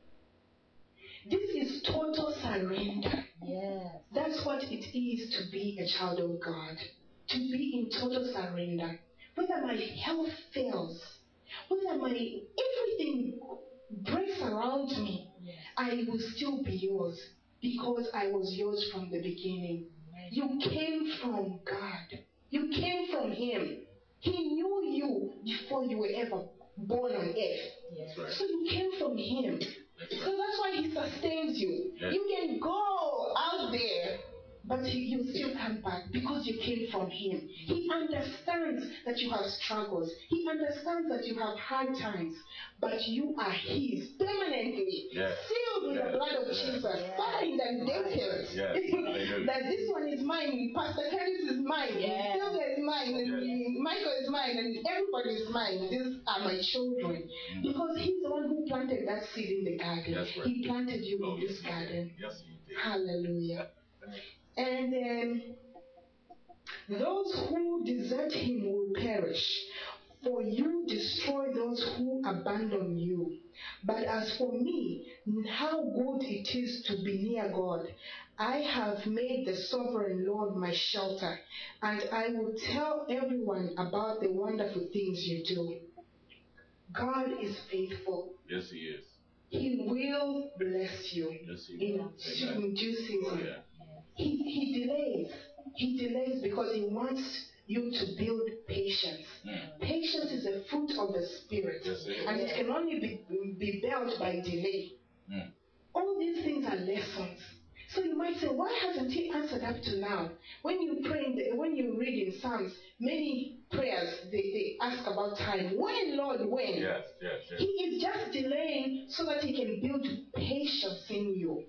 [SPEAKER 1] This is total surrender.
[SPEAKER 3] Yes.
[SPEAKER 1] That's what it is to be a child of God. To be in total surrender. Whether my health fails, whether my everything breaks around me,
[SPEAKER 3] Yes.
[SPEAKER 1] I will still be yours because I was yours from the beginning. You came from God. You came from Him. He knew you before you were ever born on earth.
[SPEAKER 3] Yes.
[SPEAKER 2] That's right.
[SPEAKER 1] So you came from Him.
[SPEAKER 2] That's
[SPEAKER 1] So
[SPEAKER 2] right.
[SPEAKER 1] that's why He sustains you.
[SPEAKER 2] Yes.
[SPEAKER 1] You can go out there, but you, you still come back because you came from Him. He understands that you have struggles. He understands that you have hard times, but you are His permanently,
[SPEAKER 2] Yes.
[SPEAKER 1] sealed with
[SPEAKER 2] Yes.
[SPEAKER 1] the blood of
[SPEAKER 2] Yes.
[SPEAKER 1] Jesus,
[SPEAKER 3] Yes.
[SPEAKER 1] signed and dated.
[SPEAKER 2] Yes. Hallelujah.
[SPEAKER 1] That this one is mine, Pastor Curtis is mine,
[SPEAKER 3] Yes.
[SPEAKER 1] Sylvia is mine, and
[SPEAKER 2] Yes.
[SPEAKER 1] Michael is mine, and everybody is mine. These are my children.
[SPEAKER 2] Mm.
[SPEAKER 1] Because He's the one who planted that seed in the garden.
[SPEAKER 2] That's right.
[SPEAKER 1] He planted you
[SPEAKER 2] Oh,
[SPEAKER 1] in
[SPEAKER 2] yes,
[SPEAKER 1] this
[SPEAKER 2] you did.
[SPEAKER 1] garden.
[SPEAKER 2] Yes, you did.
[SPEAKER 1] Hallelujah. And then those who desert Him will perish, for you destroy those who abandon you. But as for me, how good it is to be near God. I have made the sovereign Lord my shelter, and I will tell everyone about the wonderful things you do. God is faithful.
[SPEAKER 2] Yes, He is.
[SPEAKER 1] He will bless you
[SPEAKER 2] Yes, He
[SPEAKER 1] in,
[SPEAKER 2] will. Amen.
[SPEAKER 1] in due
[SPEAKER 2] Oh,
[SPEAKER 1] season.
[SPEAKER 2] yeah.
[SPEAKER 1] He, he delays. He delays because He wants you to build patience.
[SPEAKER 2] Mm.
[SPEAKER 1] Patience is a fruit of the Spirit,
[SPEAKER 2] Yes, it is.
[SPEAKER 1] and it can only be, be built by delay.
[SPEAKER 2] Mm.
[SPEAKER 1] All these things are lessons. So you might say, why hasn't He answered up to now? When you pray, in the, when you read in Psalms, many prayers they, they ask about time. When, Lord, when?
[SPEAKER 2] Yes, yes, yes.
[SPEAKER 1] He is just delaying so that He can build patience in you.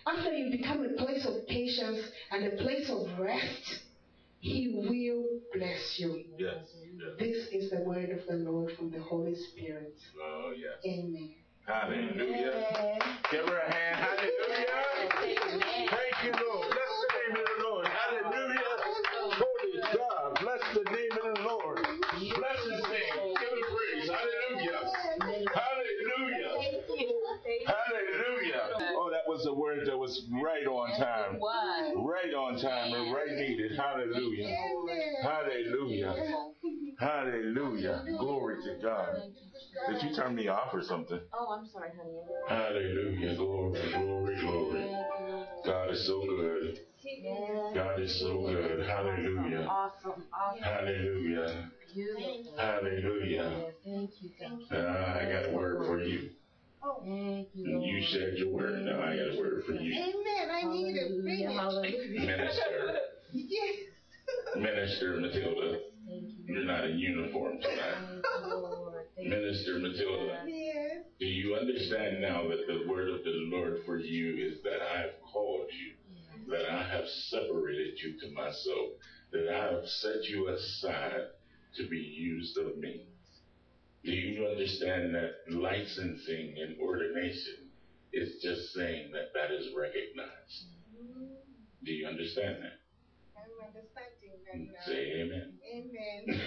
[SPEAKER 1] after you become a place of patience and a place of rest, He will bless you.
[SPEAKER 2] Yes. Yes.
[SPEAKER 1] This is the word of the Lord from the Holy Spirit.
[SPEAKER 2] Oh, yes.
[SPEAKER 1] Amen.
[SPEAKER 2] Hallelujah. Give her a hand. Hallelujah. Thank you, Lord. Bless the name of the Lord. Hallelujah. Holy God. Bless the name of the Lord. Bless His name. Give Him praise. Hallelujah. Hallelujah. Hallelujah. Oh, that was a word that was right on time. Right on time and right needed. Hallelujah. Hallelujah. Hallelujah. Glory to God. Did you turn me off or something?
[SPEAKER 3] Oh, I'm sorry, honey.
[SPEAKER 2] Hallelujah. Glory, glory, glory. God is so good. God is so good. Hallelujah.
[SPEAKER 3] Awesome. Awesome.
[SPEAKER 2] Hallelujah.
[SPEAKER 3] Beautiful.
[SPEAKER 2] Hallelujah.
[SPEAKER 3] Thank you. Thank you.
[SPEAKER 2] Uh, I got a word for you.
[SPEAKER 3] Thank you.
[SPEAKER 2] You shared your word. Now I got a word for you.
[SPEAKER 1] Amen. I need it. Bring it.
[SPEAKER 3] Hallelujah.
[SPEAKER 2] Minister.
[SPEAKER 1] Yes.
[SPEAKER 2] Minister Matilda. You're not in uniform tonight. Minister Matilda.
[SPEAKER 1] Yes.
[SPEAKER 2] Do you understand now that the word of the Lord for you is that I have called you, that I have separated you to myself, that I have set you aside to be used of me? Do you understand that licensing and ordination is just saying that that is recognized? Do you understand that?
[SPEAKER 1] I'm understanding that now.
[SPEAKER 2] Say amen.
[SPEAKER 1] Amen.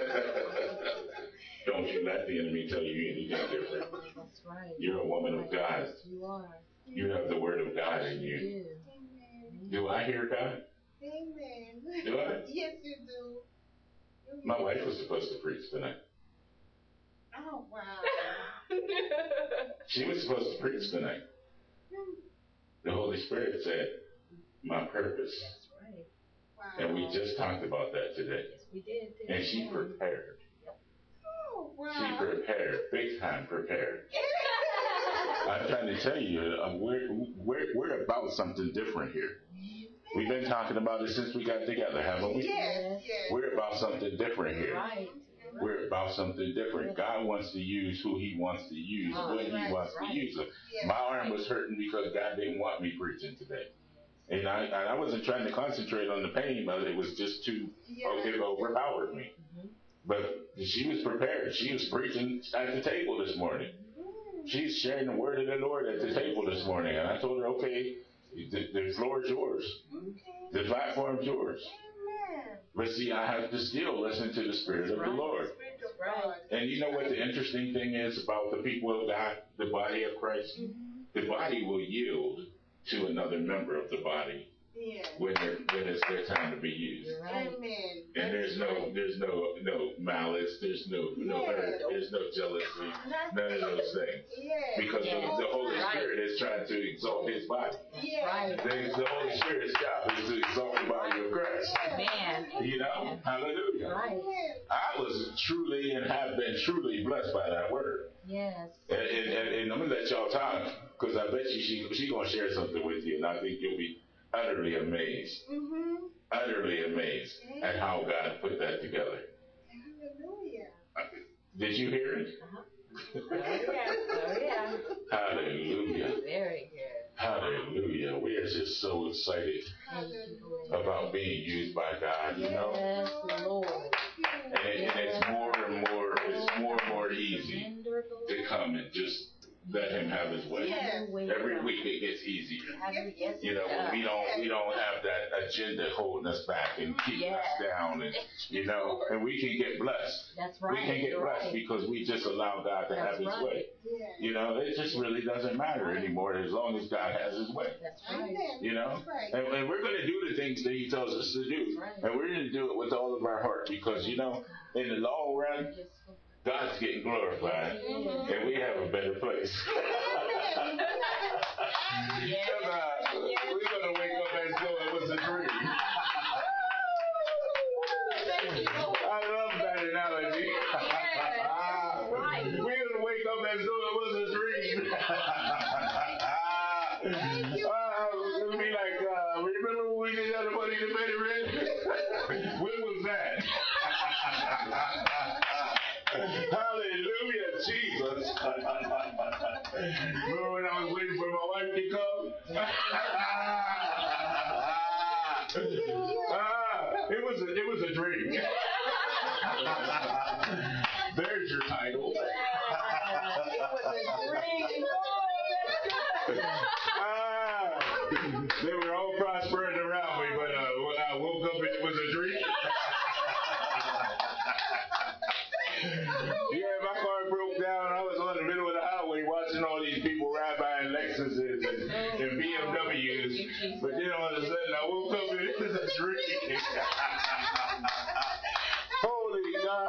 [SPEAKER 2] Don't you let the enemy tell you anything different.
[SPEAKER 3] That's right.
[SPEAKER 2] You're a woman of God.
[SPEAKER 3] You are.
[SPEAKER 2] You have the word of God in you.
[SPEAKER 1] Amen.
[SPEAKER 2] Do I hear God?
[SPEAKER 1] Amen.
[SPEAKER 2] Do I?
[SPEAKER 1] Yes, you do.
[SPEAKER 2] My wife was supposed to preach tonight.
[SPEAKER 1] Oh, wow.
[SPEAKER 2] She was supposed to preach tonight. The Holy Spirit said, my purpose.
[SPEAKER 3] That's right.
[SPEAKER 1] Wow.
[SPEAKER 2] And we just talked about that today.
[SPEAKER 3] Yes, we did. did
[SPEAKER 2] And she prepared.
[SPEAKER 1] Oh, wow.
[SPEAKER 2] She prepared. Big time prepared. I'm trying to tell you, uh, we're, we're, we're about something different here. We've been talking about it since we got together, haven't we?
[SPEAKER 1] Yes, yes.
[SPEAKER 2] We're about something different here.
[SPEAKER 3] Right.
[SPEAKER 2] We're about something different. God wants to use who He wants to use
[SPEAKER 3] Oh,
[SPEAKER 2] when
[SPEAKER 3] right,
[SPEAKER 2] He wants
[SPEAKER 3] right.
[SPEAKER 2] to use them.
[SPEAKER 1] Yes.
[SPEAKER 2] My arm was hurting because God didn't want me preaching today. And I, and I wasn't trying to concentrate on the pain, but it was just too, oh, it overpowered me.
[SPEAKER 3] Mm-hmm.
[SPEAKER 2] But she was prepared. She was preaching at the table this morning. She's sharing the word of the Lord at the table this morning. And I told her, okay, the, the floor is yours.
[SPEAKER 1] Okay.
[SPEAKER 2] The platform is yours.
[SPEAKER 1] Amen.
[SPEAKER 2] But see, I have to still listen to the Spirit of the Lord.
[SPEAKER 1] Spirit of God.
[SPEAKER 2] And you know what the interesting thing is about the people of God, the body of Christ?
[SPEAKER 1] Mm-hmm.
[SPEAKER 2] The body will yield to another member of the body
[SPEAKER 1] Yes.
[SPEAKER 2] when, they're, when it's their time to be used.
[SPEAKER 3] Right.
[SPEAKER 1] Amen.
[SPEAKER 2] And there's no, there's no, no malice, there's no, no hurt, there's no jealousy, none of those things.
[SPEAKER 1] Yes.
[SPEAKER 2] Because
[SPEAKER 3] Yes.
[SPEAKER 2] the, the Holy
[SPEAKER 3] Right.
[SPEAKER 2] Spirit is trying to exalt His body.
[SPEAKER 1] Yes.
[SPEAKER 3] Right.
[SPEAKER 2] The, the Holy Spirit's job is to exalt the body of Christ.
[SPEAKER 3] Man.
[SPEAKER 2] You know? Hallelujah.
[SPEAKER 3] Right.
[SPEAKER 2] I was truly and have been truly blessed by that word.
[SPEAKER 3] Yes.
[SPEAKER 2] And, and, and, and I'm going to let y'all talk, because I bet you she she's going to share something with you, and I think you'll be utterly amazed.
[SPEAKER 1] Mm-hmm.
[SPEAKER 2] Utterly amazed at how God put that together.
[SPEAKER 1] Hallelujah.
[SPEAKER 2] Did you hear it?
[SPEAKER 3] Uh-huh. Oh, yeah. Oh, yeah.
[SPEAKER 2] Hallelujah.
[SPEAKER 3] Very good.
[SPEAKER 2] Hallelujah. We are just so excited about being used by God, you know?
[SPEAKER 3] Yes, Lord.
[SPEAKER 2] And, it, and it's more and more, it's more and more easy to come and just let Him have His way.
[SPEAKER 1] Yes.
[SPEAKER 2] Every week it gets easier.
[SPEAKER 3] Yes,
[SPEAKER 2] You know, when we don't we don't have that agenda holding us back and keeping
[SPEAKER 3] Yes.
[SPEAKER 2] us down, and you know, and we can get blessed.
[SPEAKER 3] That's right.
[SPEAKER 2] We can get
[SPEAKER 3] You're
[SPEAKER 2] blessed
[SPEAKER 3] right.
[SPEAKER 2] because we just allow God to
[SPEAKER 3] That's
[SPEAKER 2] have His
[SPEAKER 3] right.
[SPEAKER 2] way.
[SPEAKER 1] Yes.
[SPEAKER 2] You know, it just really doesn't matter anymore as long as God has His way.
[SPEAKER 3] That's right.
[SPEAKER 1] Amen.
[SPEAKER 2] You know,
[SPEAKER 1] That's right.
[SPEAKER 2] and, and we're going to do the things that He tells us to do,
[SPEAKER 3] Right.
[SPEAKER 2] and we're going to do it with all of our heart because you know, in the long run, God's getting glorified,
[SPEAKER 3] Mhm.
[SPEAKER 2] and we have a better place.
[SPEAKER 3] Yes.
[SPEAKER 2] Come on. We're going to wake up and know it was a dream. I love that analogy.
[SPEAKER 3] Right.
[SPEAKER 2] We're going to wake up and know it was a dream. Uh, it'll be like, uh, remember when we did that money to pay the rent? When was that? Hallelujah, Jesus. Remember when I was waiting for my wife to come? Ah, it was a, it was a dream. There's your title. Ah, they were all prospering around me, but uh, when I woke up, it was a dream. Yeah, my car broke down. I was on the middle of the highway watching all these people ride by in Lexuses and, and B M Ws. But then all of a sudden I woke up and it was a dream. Holy God.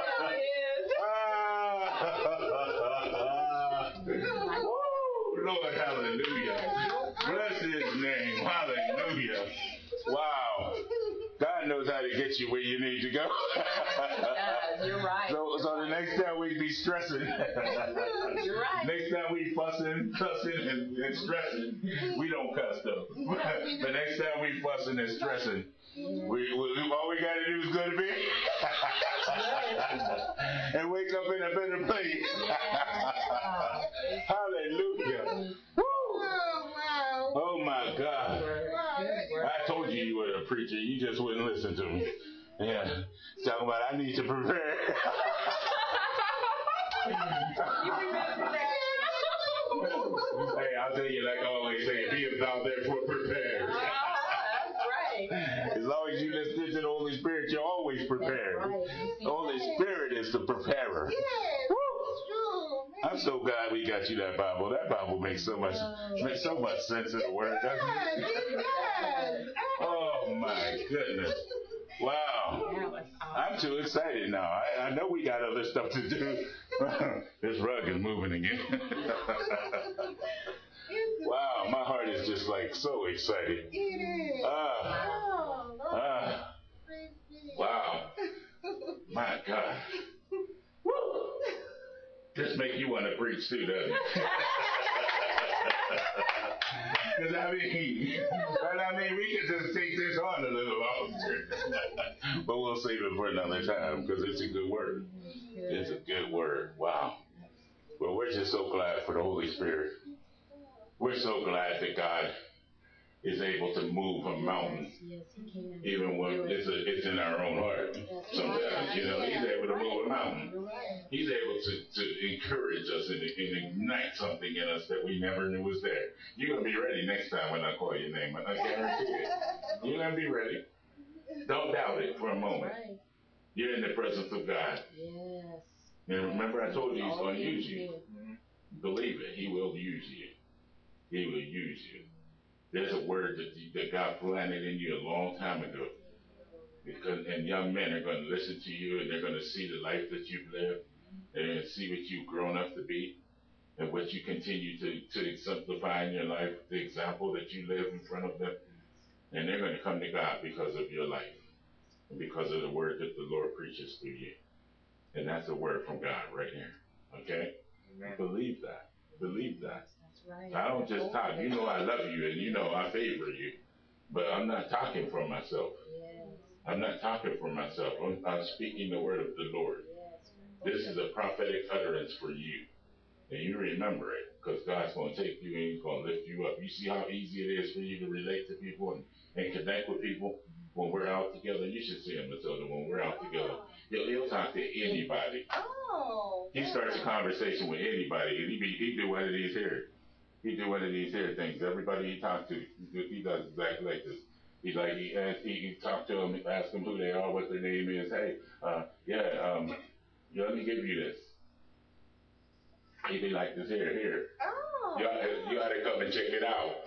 [SPEAKER 2] Ah. Woo, Lord, hallelujah. Bless his name. Hallelujah. Wow. God knows how to get you where you need to go.
[SPEAKER 3] Yes, you're right.
[SPEAKER 2] So, so the next time we be stressing.
[SPEAKER 3] You're right.
[SPEAKER 2] Next time we fussing, cussing, and, and stressing, we don't cuss though. The next time we fussing and stressing, we, we all we got to do is go to bed and wake up in a better place. Hallelujah. Oh my God. I told you you were a preacher. You just wouldn't listen to me. Yeah. Talking about I need to prepare. Hey, I'll tell you like I always say, be about therefore prepared.
[SPEAKER 3] That's right.
[SPEAKER 2] As long as you listen to the Holy Spirit, you're always prepared. The Holy Spirit is the preparer. I'm so glad we got you that Bible. That Bible makes so much makes so much sense in the Word, doesn't it? Oh my goodness. Wow. I'm too excited now. I, I know we got other stuff to do. This rug is moving again. Wow, my heart is just like so excited. Ah. Ah. Wow. My God. Just make you want to preach too, doesn't it? Because I mean, but I mean, we can just take this on a little longer. But we'll save it for another time because it's a good word. It's a good word. Wow. Well, we're just so glad for the Holy Spirit. We're so glad that God is able to move a mountain, even when it's, a, it's in our own heart. Sometimes, you know, he's able to move a mountain. He's able to, to encourage us and, and ignite something in us that we never knew was there. You're going to be ready next time when I call your name. I guarantee it. You're going to be ready. Don't doubt it for a moment. You're in the presence of God. And remember I told you he's going to use you. Believe it. He will use you. He will use you. There's a word that, that God planted in you a long time ago. Because, and young men are going to listen to you and they're going to see the life that you've lived. They're going to see what you've grown up to be and what you continue to, to exemplify in your life, the example that you live in front of them. And they're going to come to God because of your life and because of the word that the Lord preaches through you. And that's a word from God right here. Okay? Amen. Believe that. Believe that. Right. I don't just talk. You know I love you and you know I favor you. But I'm not talking for myself. Yes. I'm not talking for myself. I'm, I'm speaking the word of the Lord. Yes. This is a prophetic utterance for you. And you remember it because God's going to take you and he's going to lift you up. You see how easy it is for you to relate to people and, and connect with people when we're out together? You should see him, Matilda, when we're out together. He'll, he'll talk to anybody. Oh. He starts a conversation with anybody and he, be, he do one of these here. He do one of these here things. Everybody he talks to, he does exactly like this. He's like, he asks, he, he talk to them, ask them who they are, what their name is. Hey, uh, yeah, um, yeah, let me give you this. He'd be like this here, here. Oh. You ought, to, you ought to come and check it out.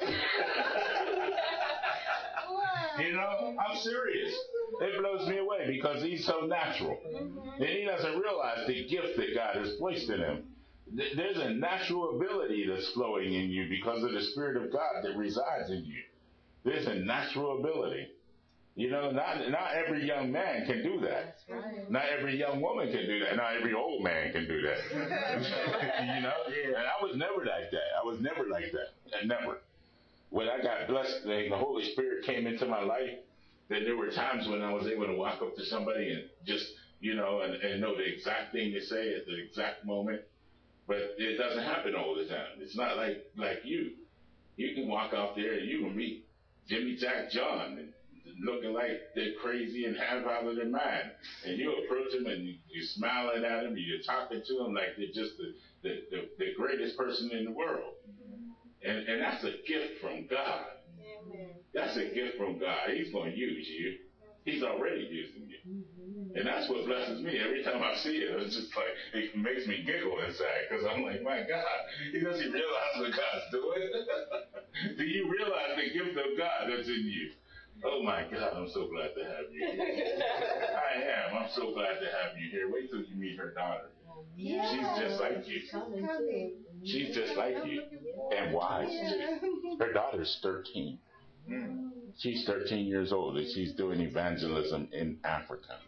[SPEAKER 2] Wow. You know, I'm serious. It blows me away because he's so natural. Mm-hmm. And he doesn't realize the gift that God has placed in him. There's a natural ability that's flowing in you because of the Spirit of God that resides in you. There's a natural ability. You know, not not every young man can do that. That's right. Not every young woman can do that. Not every old man can do that. You know? And I was never like that. I was never like that. Never. When I got blessed and the Holy Spirit came into my life, then there were times when I was able to walk up to somebody and just, you know, and, and know the exact thing to say at the exact moment. But it doesn't happen all the time. It's not like like you. You can walk out there and you can meet Jimmy Jack John and looking like they're crazy and half out of their mind. And you approach them and you, you're smiling at them, and you're talking to them like they're just the, the, the, the greatest person in the world. And, and that's a gift from God. That's a gift from God. He's going to use you. He's already using you. And that's what blesses me. Every time I see it, it's just like, it makes me giggle inside, because I'm like, my God, he doesn't realize what God's doing. Do you realize the gift of God that's in you? Oh my God, I'm so glad to have you here. I am. I'm so glad to have you here. Wait till you meet her daughter. Yeah. She's just like you. She's just like you. And wise too. Her daughter's thirteen. Mm. She's thirteen years old, and she's doing evangelism in Africa.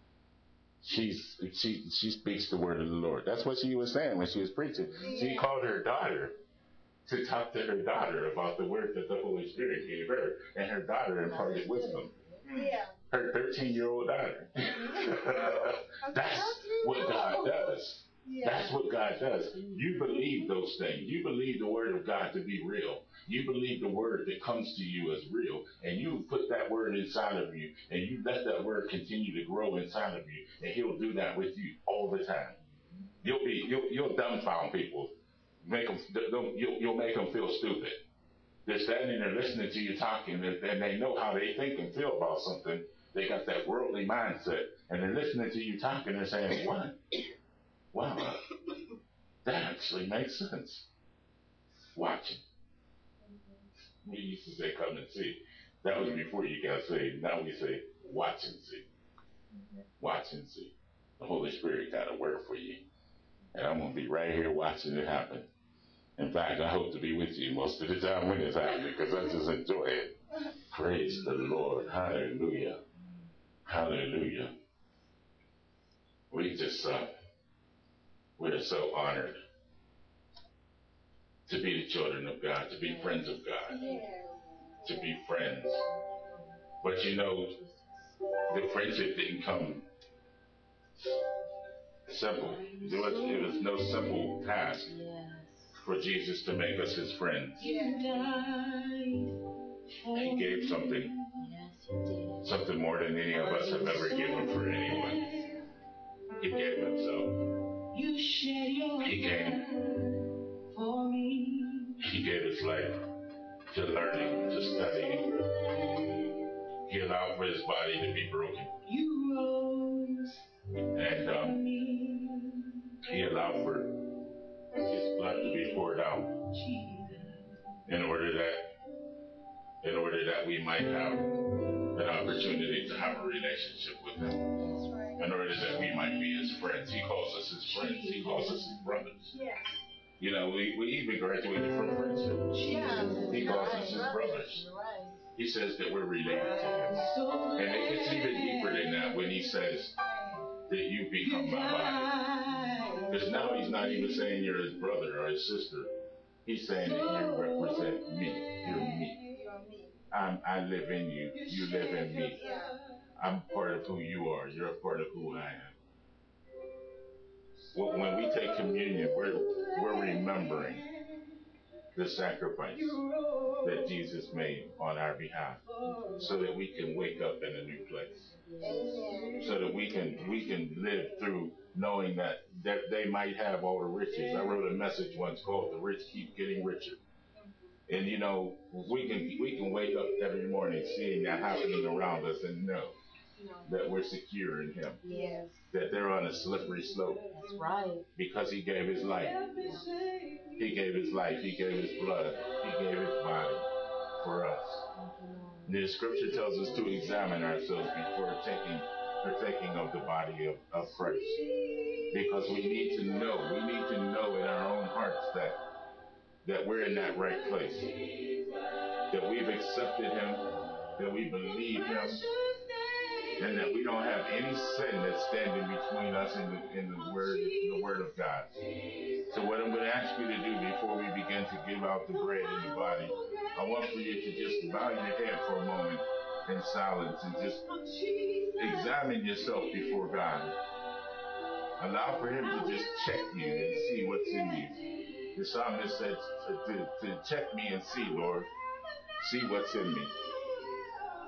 [SPEAKER 2] She's she she speaks the word of the Lord. That's what she was saying when she was preaching. She called her daughter to talk to her daughter about the word that the Holy Spirit gave her, and her daughter imparted wisdom. Yeah. Her thirteen-year-old daughter. That's what God does. That's what God does. You believe those things. You believe the word of God to be real. You believe the word that comes to you as real, and you put that word inside of you, and you let that word continue to grow inside of you, and He'll do that with you all the time. You'll be you'll you'll dumbfound people, make them you'll you'll make them feel stupid. They're standing there listening to you talking, and they know how they think and feel about something. They got that worldly mindset, and they're listening to you talking and saying, "What? Wow, that actually makes sense." Watching. We used to say, "Come and see." That was before you got saved. Now we say, "Watch and see." Watch and see. The Holy Spirit got a word for you. And I'm going to be right here watching it happen. In fact, I hope to be with you most of the time when it's happening, because I just enjoy it. Praise the Lord. Hallelujah. Hallelujah. We just, uh, we're so honored to be the children of God, to be friends of God, to be friends. But you know, the friendship didn't come simple. It was, it was no simple task for Jesus to make us His friends. He gave something, something more than any of us have ever given for anyone. He gave Himself. He came. He gave His life to learning, to studying. He allowed for His body to be broken. And um, He allowed for His blood to be poured out in order that in order that we might have an opportunity to have a relationship with Him. In order that we might be His friends. He calls us His friends. He calls us His brothers. You know, we, we even graduated from friendship. He calls us His brothers. He says that we're related to Him. And it gets even deeper than that when He says that you become my body. Because now He's not even saying you're His brother or His sister. He's saying that you represent me. You're me. I'm, I live in you. You live in me. I'm part of who you are. You're a part of who I am. Well, when we take communion, we're, we're remembering the sacrifice that Jesus made on our behalf, so that we can wake up in a new place, so that we can we can live through knowing that, that they might have all the riches. I wrote a message once called "The Rich Keep Getting Richer," and you know we can we can wake up every morning seeing that happening around us and know that we're secure in Him. Yes. That they're on a slippery slope.
[SPEAKER 3] That's right.
[SPEAKER 2] Because He gave His life. He gave His life. He gave His blood. He gave His body for us. And the Scripture tells us to examine ourselves before taking partaking of the body of, of Christ. Because we need to know. We need to know in our own hearts that that we're in that right place. That we've accepted Him. That we believe Him. And that we don't have any sin that's standing between us and the, and the word, the word of God. So what I'm going to ask you to do before we begin to give out the bread and the body, I want for you to just bow your head for a moment in silence and just examine yourself before God. Allow for Him to just check you and see what's in you. The psalmist said to, to, to check me and see, Lord. See what's in me.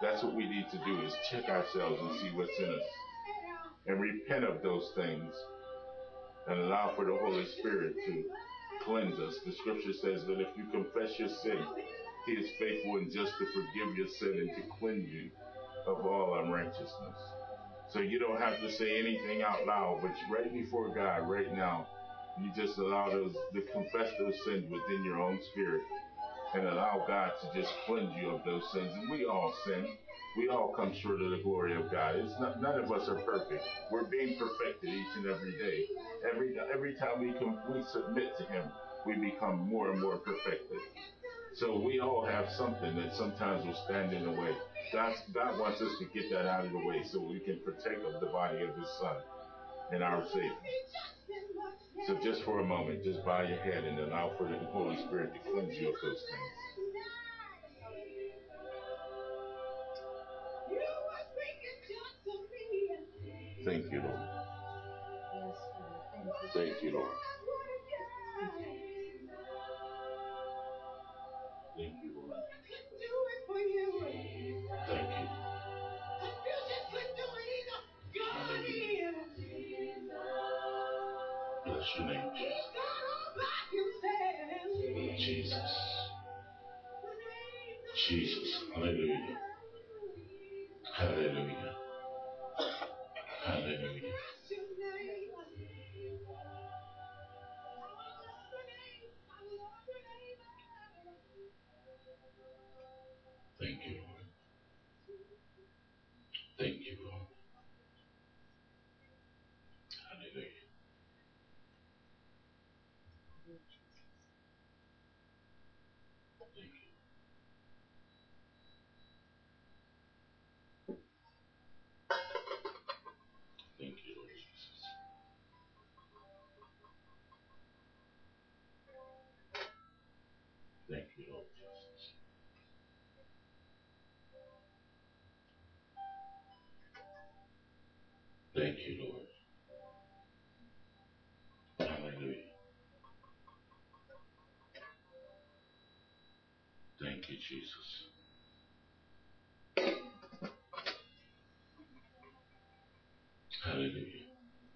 [SPEAKER 2] That's what we need to do, is check ourselves and see what's in us. And repent of those things. And allow for the Holy Spirit to cleanse us. The scripture says that if you confess your sin, He is faithful and just to forgive your sin and to cleanse you of all unrighteousness. So you don't have to say anything out loud, but right before God, right now, you just allow those to confess those sins within your own spirit and allow God to just cleanse you of those sins. And we all sin. We all come short of the glory of God. It's not, none of us are perfect. We're being perfected each and every day. Every every time we can, we submit to Him, we become more and more perfected. So we all have something that sometimes will stand in the way. God, God wants us to get that out of the way so we can partake of the body of His Son and our Savior. So just for a moment, just bow your head and allow for the Holy Spirit to cleanse you of those things. Thank you, Lord. Thank you, Lord. Thank you, Lord. Thank you. Hallelujah. Bless your name, Jesus. Jesus. Jesus. Hallelujah. Hallelujah. Hallelujah. Thank you, Lord. Thank you, Lord. Hallelujah. Thank you. Thank you, Lord Jesus. Thank you, Lord Jesus. Thank you, Lord. Hallelujah. Thank you, Jesus. Hallelujah.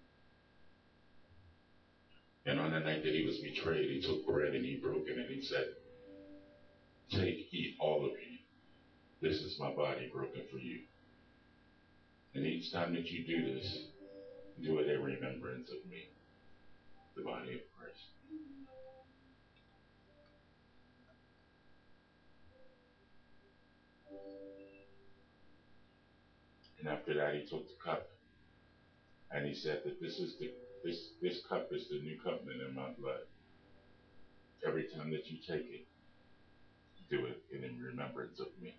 [SPEAKER 2] And on the night that He was betrayed, He took bread and He broke it and He said, "Take, eat, all of you. This is my body broken for you." And each time that you do this, do it in remembrance of me, the body of Christ. And after that, He took the cup and He said that this is the this this cup is the new covenant in my blood. Every time that you take it, do it in remembrance of me.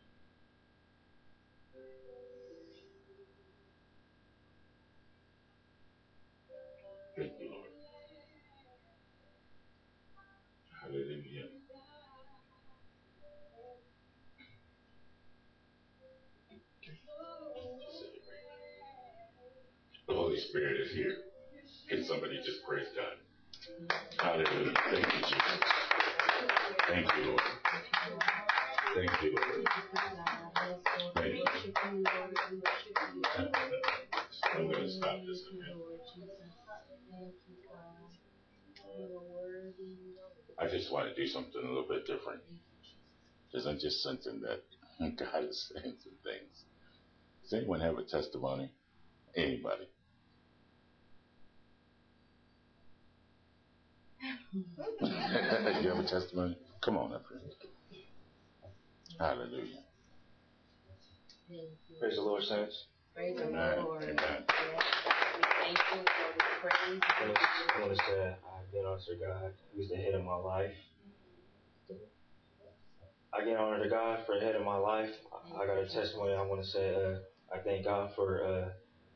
[SPEAKER 2] Thank you, Lord. Hallelujah. The Holy Spirit is here. Can somebody just praise God? Hallelujah. Thank you, Jesus. Thank you, Lord. Thank you, Lord. Thank you. I'm going to stop this a minute. I just want to do something a little bit different. Because I'm just sensing that God is saying some things. Does anyone have a testimony? Anybody? You have a testimony? Come on up here. Hallelujah.
[SPEAKER 4] Praise the Lord, saints.
[SPEAKER 3] Praise the
[SPEAKER 2] Amen.
[SPEAKER 3] Lord.
[SPEAKER 2] Amen.
[SPEAKER 3] Yes, we thank you for the praise.
[SPEAKER 4] I want to, I want to say I get honor to God, who's the head of my life. I get honor to God for the head of my life. I, I got a testimony I want to say. Uh, I thank God for uh,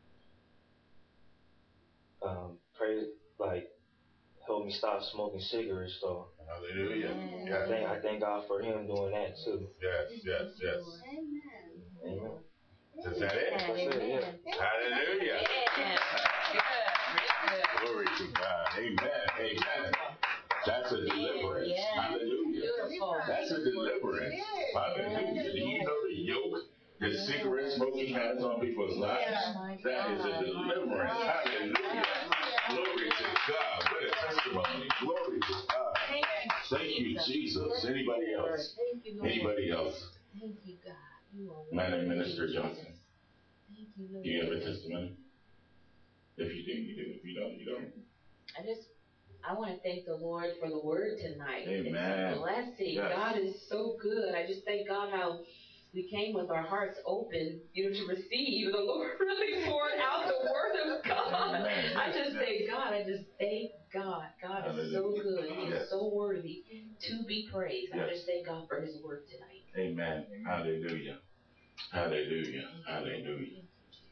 [SPEAKER 4] um, pray like help me stop smoking cigarettes. So
[SPEAKER 2] Hallelujah.
[SPEAKER 4] I
[SPEAKER 2] Yes.
[SPEAKER 4] thank I thank God for Him doing that too.
[SPEAKER 2] Yes, yes, yes.
[SPEAKER 4] Amen.
[SPEAKER 2] Is that it?
[SPEAKER 4] That's it. Yeah.
[SPEAKER 2] Hallelujah.
[SPEAKER 3] Yeah. Good.
[SPEAKER 2] Glory to God. Amen. Amen. That's a deliverance.
[SPEAKER 3] Yes.
[SPEAKER 2] Hallelujah.
[SPEAKER 3] Beautiful.
[SPEAKER 2] That's a deliverance. Hallelujah. Do you know the yoke The cigarette smoking has on people's lives. That is a deliverance. Hallelujah. Glory to God. What a testimony. Glory to God. Thank you, Jesus. Anybody else? Anybody else?
[SPEAKER 3] Thank you, God. You are
[SPEAKER 2] Madam Minister Johnson.
[SPEAKER 3] Thank you, Lord.
[SPEAKER 2] Do you have a testimony? If you do, you do. If you don't, you don't.
[SPEAKER 3] I just, I want to thank the Lord for the word tonight.
[SPEAKER 2] Amen.
[SPEAKER 3] It's a blessing.
[SPEAKER 2] Yes.
[SPEAKER 3] God is so good. I just thank God how we came with our hearts open, you know, to receive. The Lord really poured out the word of God.
[SPEAKER 2] Amen.
[SPEAKER 3] I just thank God. I just thank God. God is so good. He
[SPEAKER 2] Yes.
[SPEAKER 3] is so worthy to be praised.
[SPEAKER 2] Yes.
[SPEAKER 3] I just thank God for his word tonight.
[SPEAKER 2] Amen. Hallelujah. Hallelujah. Hallelujah.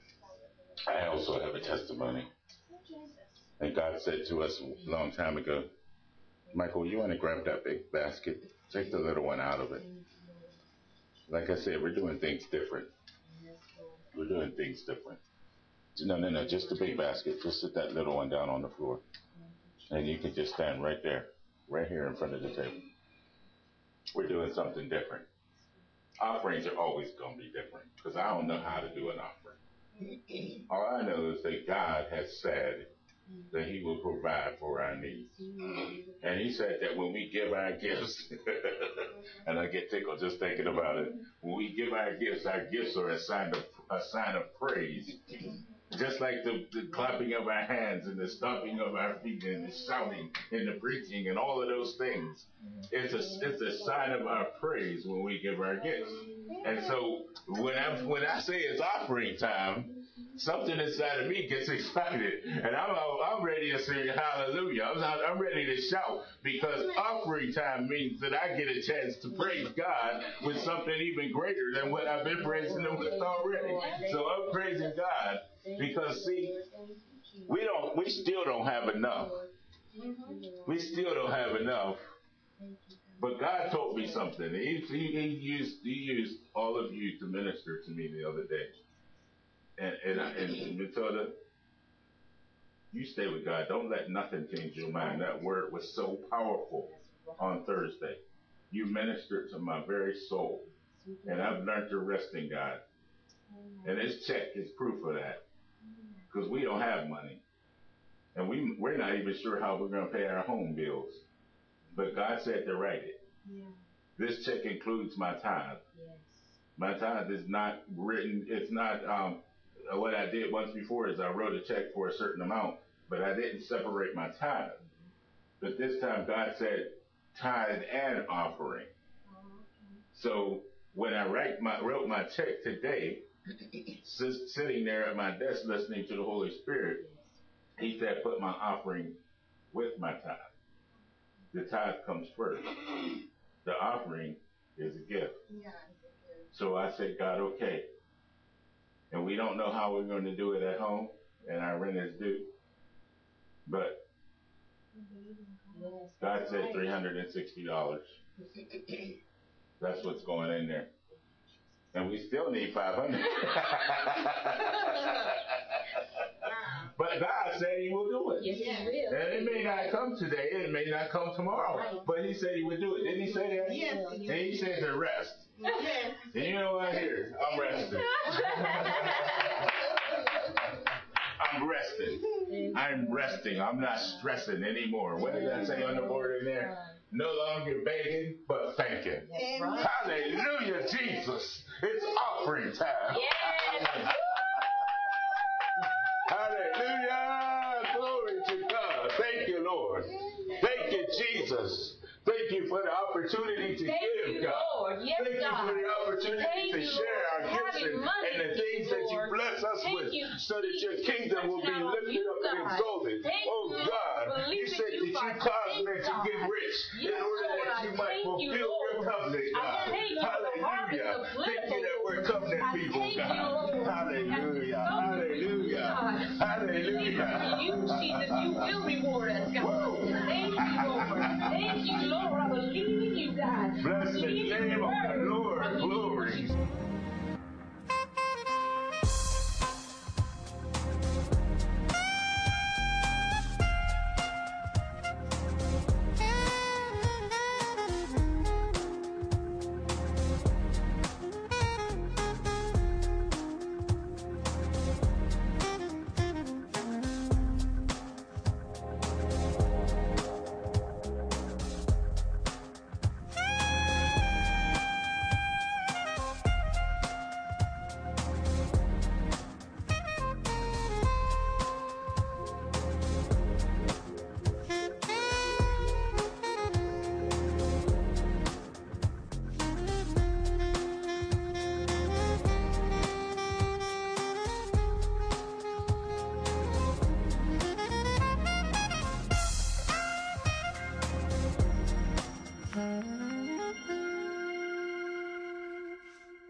[SPEAKER 2] I also have a testimony. And God said to us a long time ago, Michael, you want to grab that big basket? Take the little one out of it. Like I said, we're doing things different. We're doing things different. No, no, no, just the big basket. Just sit that little one down on the floor. And you can just stand right there, right here in front of the table. We're doing something different. Offerings are always going to be different because I don't know how to do an offering. All I know is that God has said that he will provide for our needs. And he said that when we give our gifts, and I get tickled just thinking about it, when we give our gifts, our gifts are a sign of, a sign of praise. Just like the, the clapping of our hands and the stomping of our feet and the shouting and the preaching and all of those things. It's a, it's a sign of our praise when we give our gifts. And so when I, when I say it's offering time, something inside of me gets excited. And I'm, I'm ready to say hallelujah. I'm, not, I'm ready to shout because offering time means that I get a chance to praise God with something even greater than what I've been praising him with already. So I'm praising God. Because see, we don't, we still don't have enough. We still don't have enough. But God told me something. He, he, he used, he used all of you to minister to me the other day. And and, I, and Matilda, you stay with God. Don't let nothing change your mind. That word was so powerful on Thursday. You ministered to my very soul, and I've learned to rest in God. And this check is proof of that. Because we don't have money. And we, we're not even sure how we're going to pay our home bills. But God said to write it. Yeah. This check includes my tithe. Yes. My tithe is not written, it's not, um, what I did once before is I wrote a check for a certain amount, but I didn't separate my tithe. But this time God said tithe and offering. Oh, okay. So when I write my, wrote my check today, sitting there at my desk listening to the Holy Spirit, he said, put my offering with my tithe. The tithe comes first. The offering is a gift. So I said, God, okay. And we don't know how we're going to do it at home, and our rent is due. But God said three hundred sixty dollars. That's what's going in there. And we still need five hundred dollars. But God said he will do it.
[SPEAKER 3] Yes, he will.
[SPEAKER 2] And it may not come today, it may not come tomorrow. Right. But he said he would do it. Didn't he say that?
[SPEAKER 1] Yes.
[SPEAKER 2] And he said to rest. Yes. And you know what? Here, I'm resting. I'm resting. I'm resting. I'm not stressing anymore. What did I say on the board in there? No longer begging, but thanking. Right. Hallelujah, Jesus. It's offering time.
[SPEAKER 3] Yes.
[SPEAKER 2] Hallelujah. Glory to God. Thank you, Lord. Thank you, Jesus. Thank you for the opportunity to
[SPEAKER 3] Thank
[SPEAKER 2] give,
[SPEAKER 3] you,
[SPEAKER 2] God.
[SPEAKER 3] Lord. Yes,
[SPEAKER 2] Thank
[SPEAKER 3] God.
[SPEAKER 2] you for the opportunity
[SPEAKER 3] Thank
[SPEAKER 2] to
[SPEAKER 3] you,
[SPEAKER 2] share
[SPEAKER 3] Lord.
[SPEAKER 2] our gifts and, and the things that you bless us
[SPEAKER 3] Thank
[SPEAKER 2] with
[SPEAKER 3] you,
[SPEAKER 2] so that your kingdom will be lifted
[SPEAKER 3] you,
[SPEAKER 2] up and exalted.
[SPEAKER 3] Thank
[SPEAKER 2] Oh,
[SPEAKER 3] you,
[SPEAKER 2] God, you said that you cause men to get rich
[SPEAKER 3] yes,
[SPEAKER 2] in order
[SPEAKER 3] Lord,
[SPEAKER 2] that you might fulfill you, your covenant, God. Hallelujah. Thank you that we're covenant people, God. Hallelujah. Hallelujah. Hallelujah.
[SPEAKER 3] You, Jesus, you will reward us, God. Thank you, Lord. Thank you, Lord. I believe you, God.
[SPEAKER 2] Bless the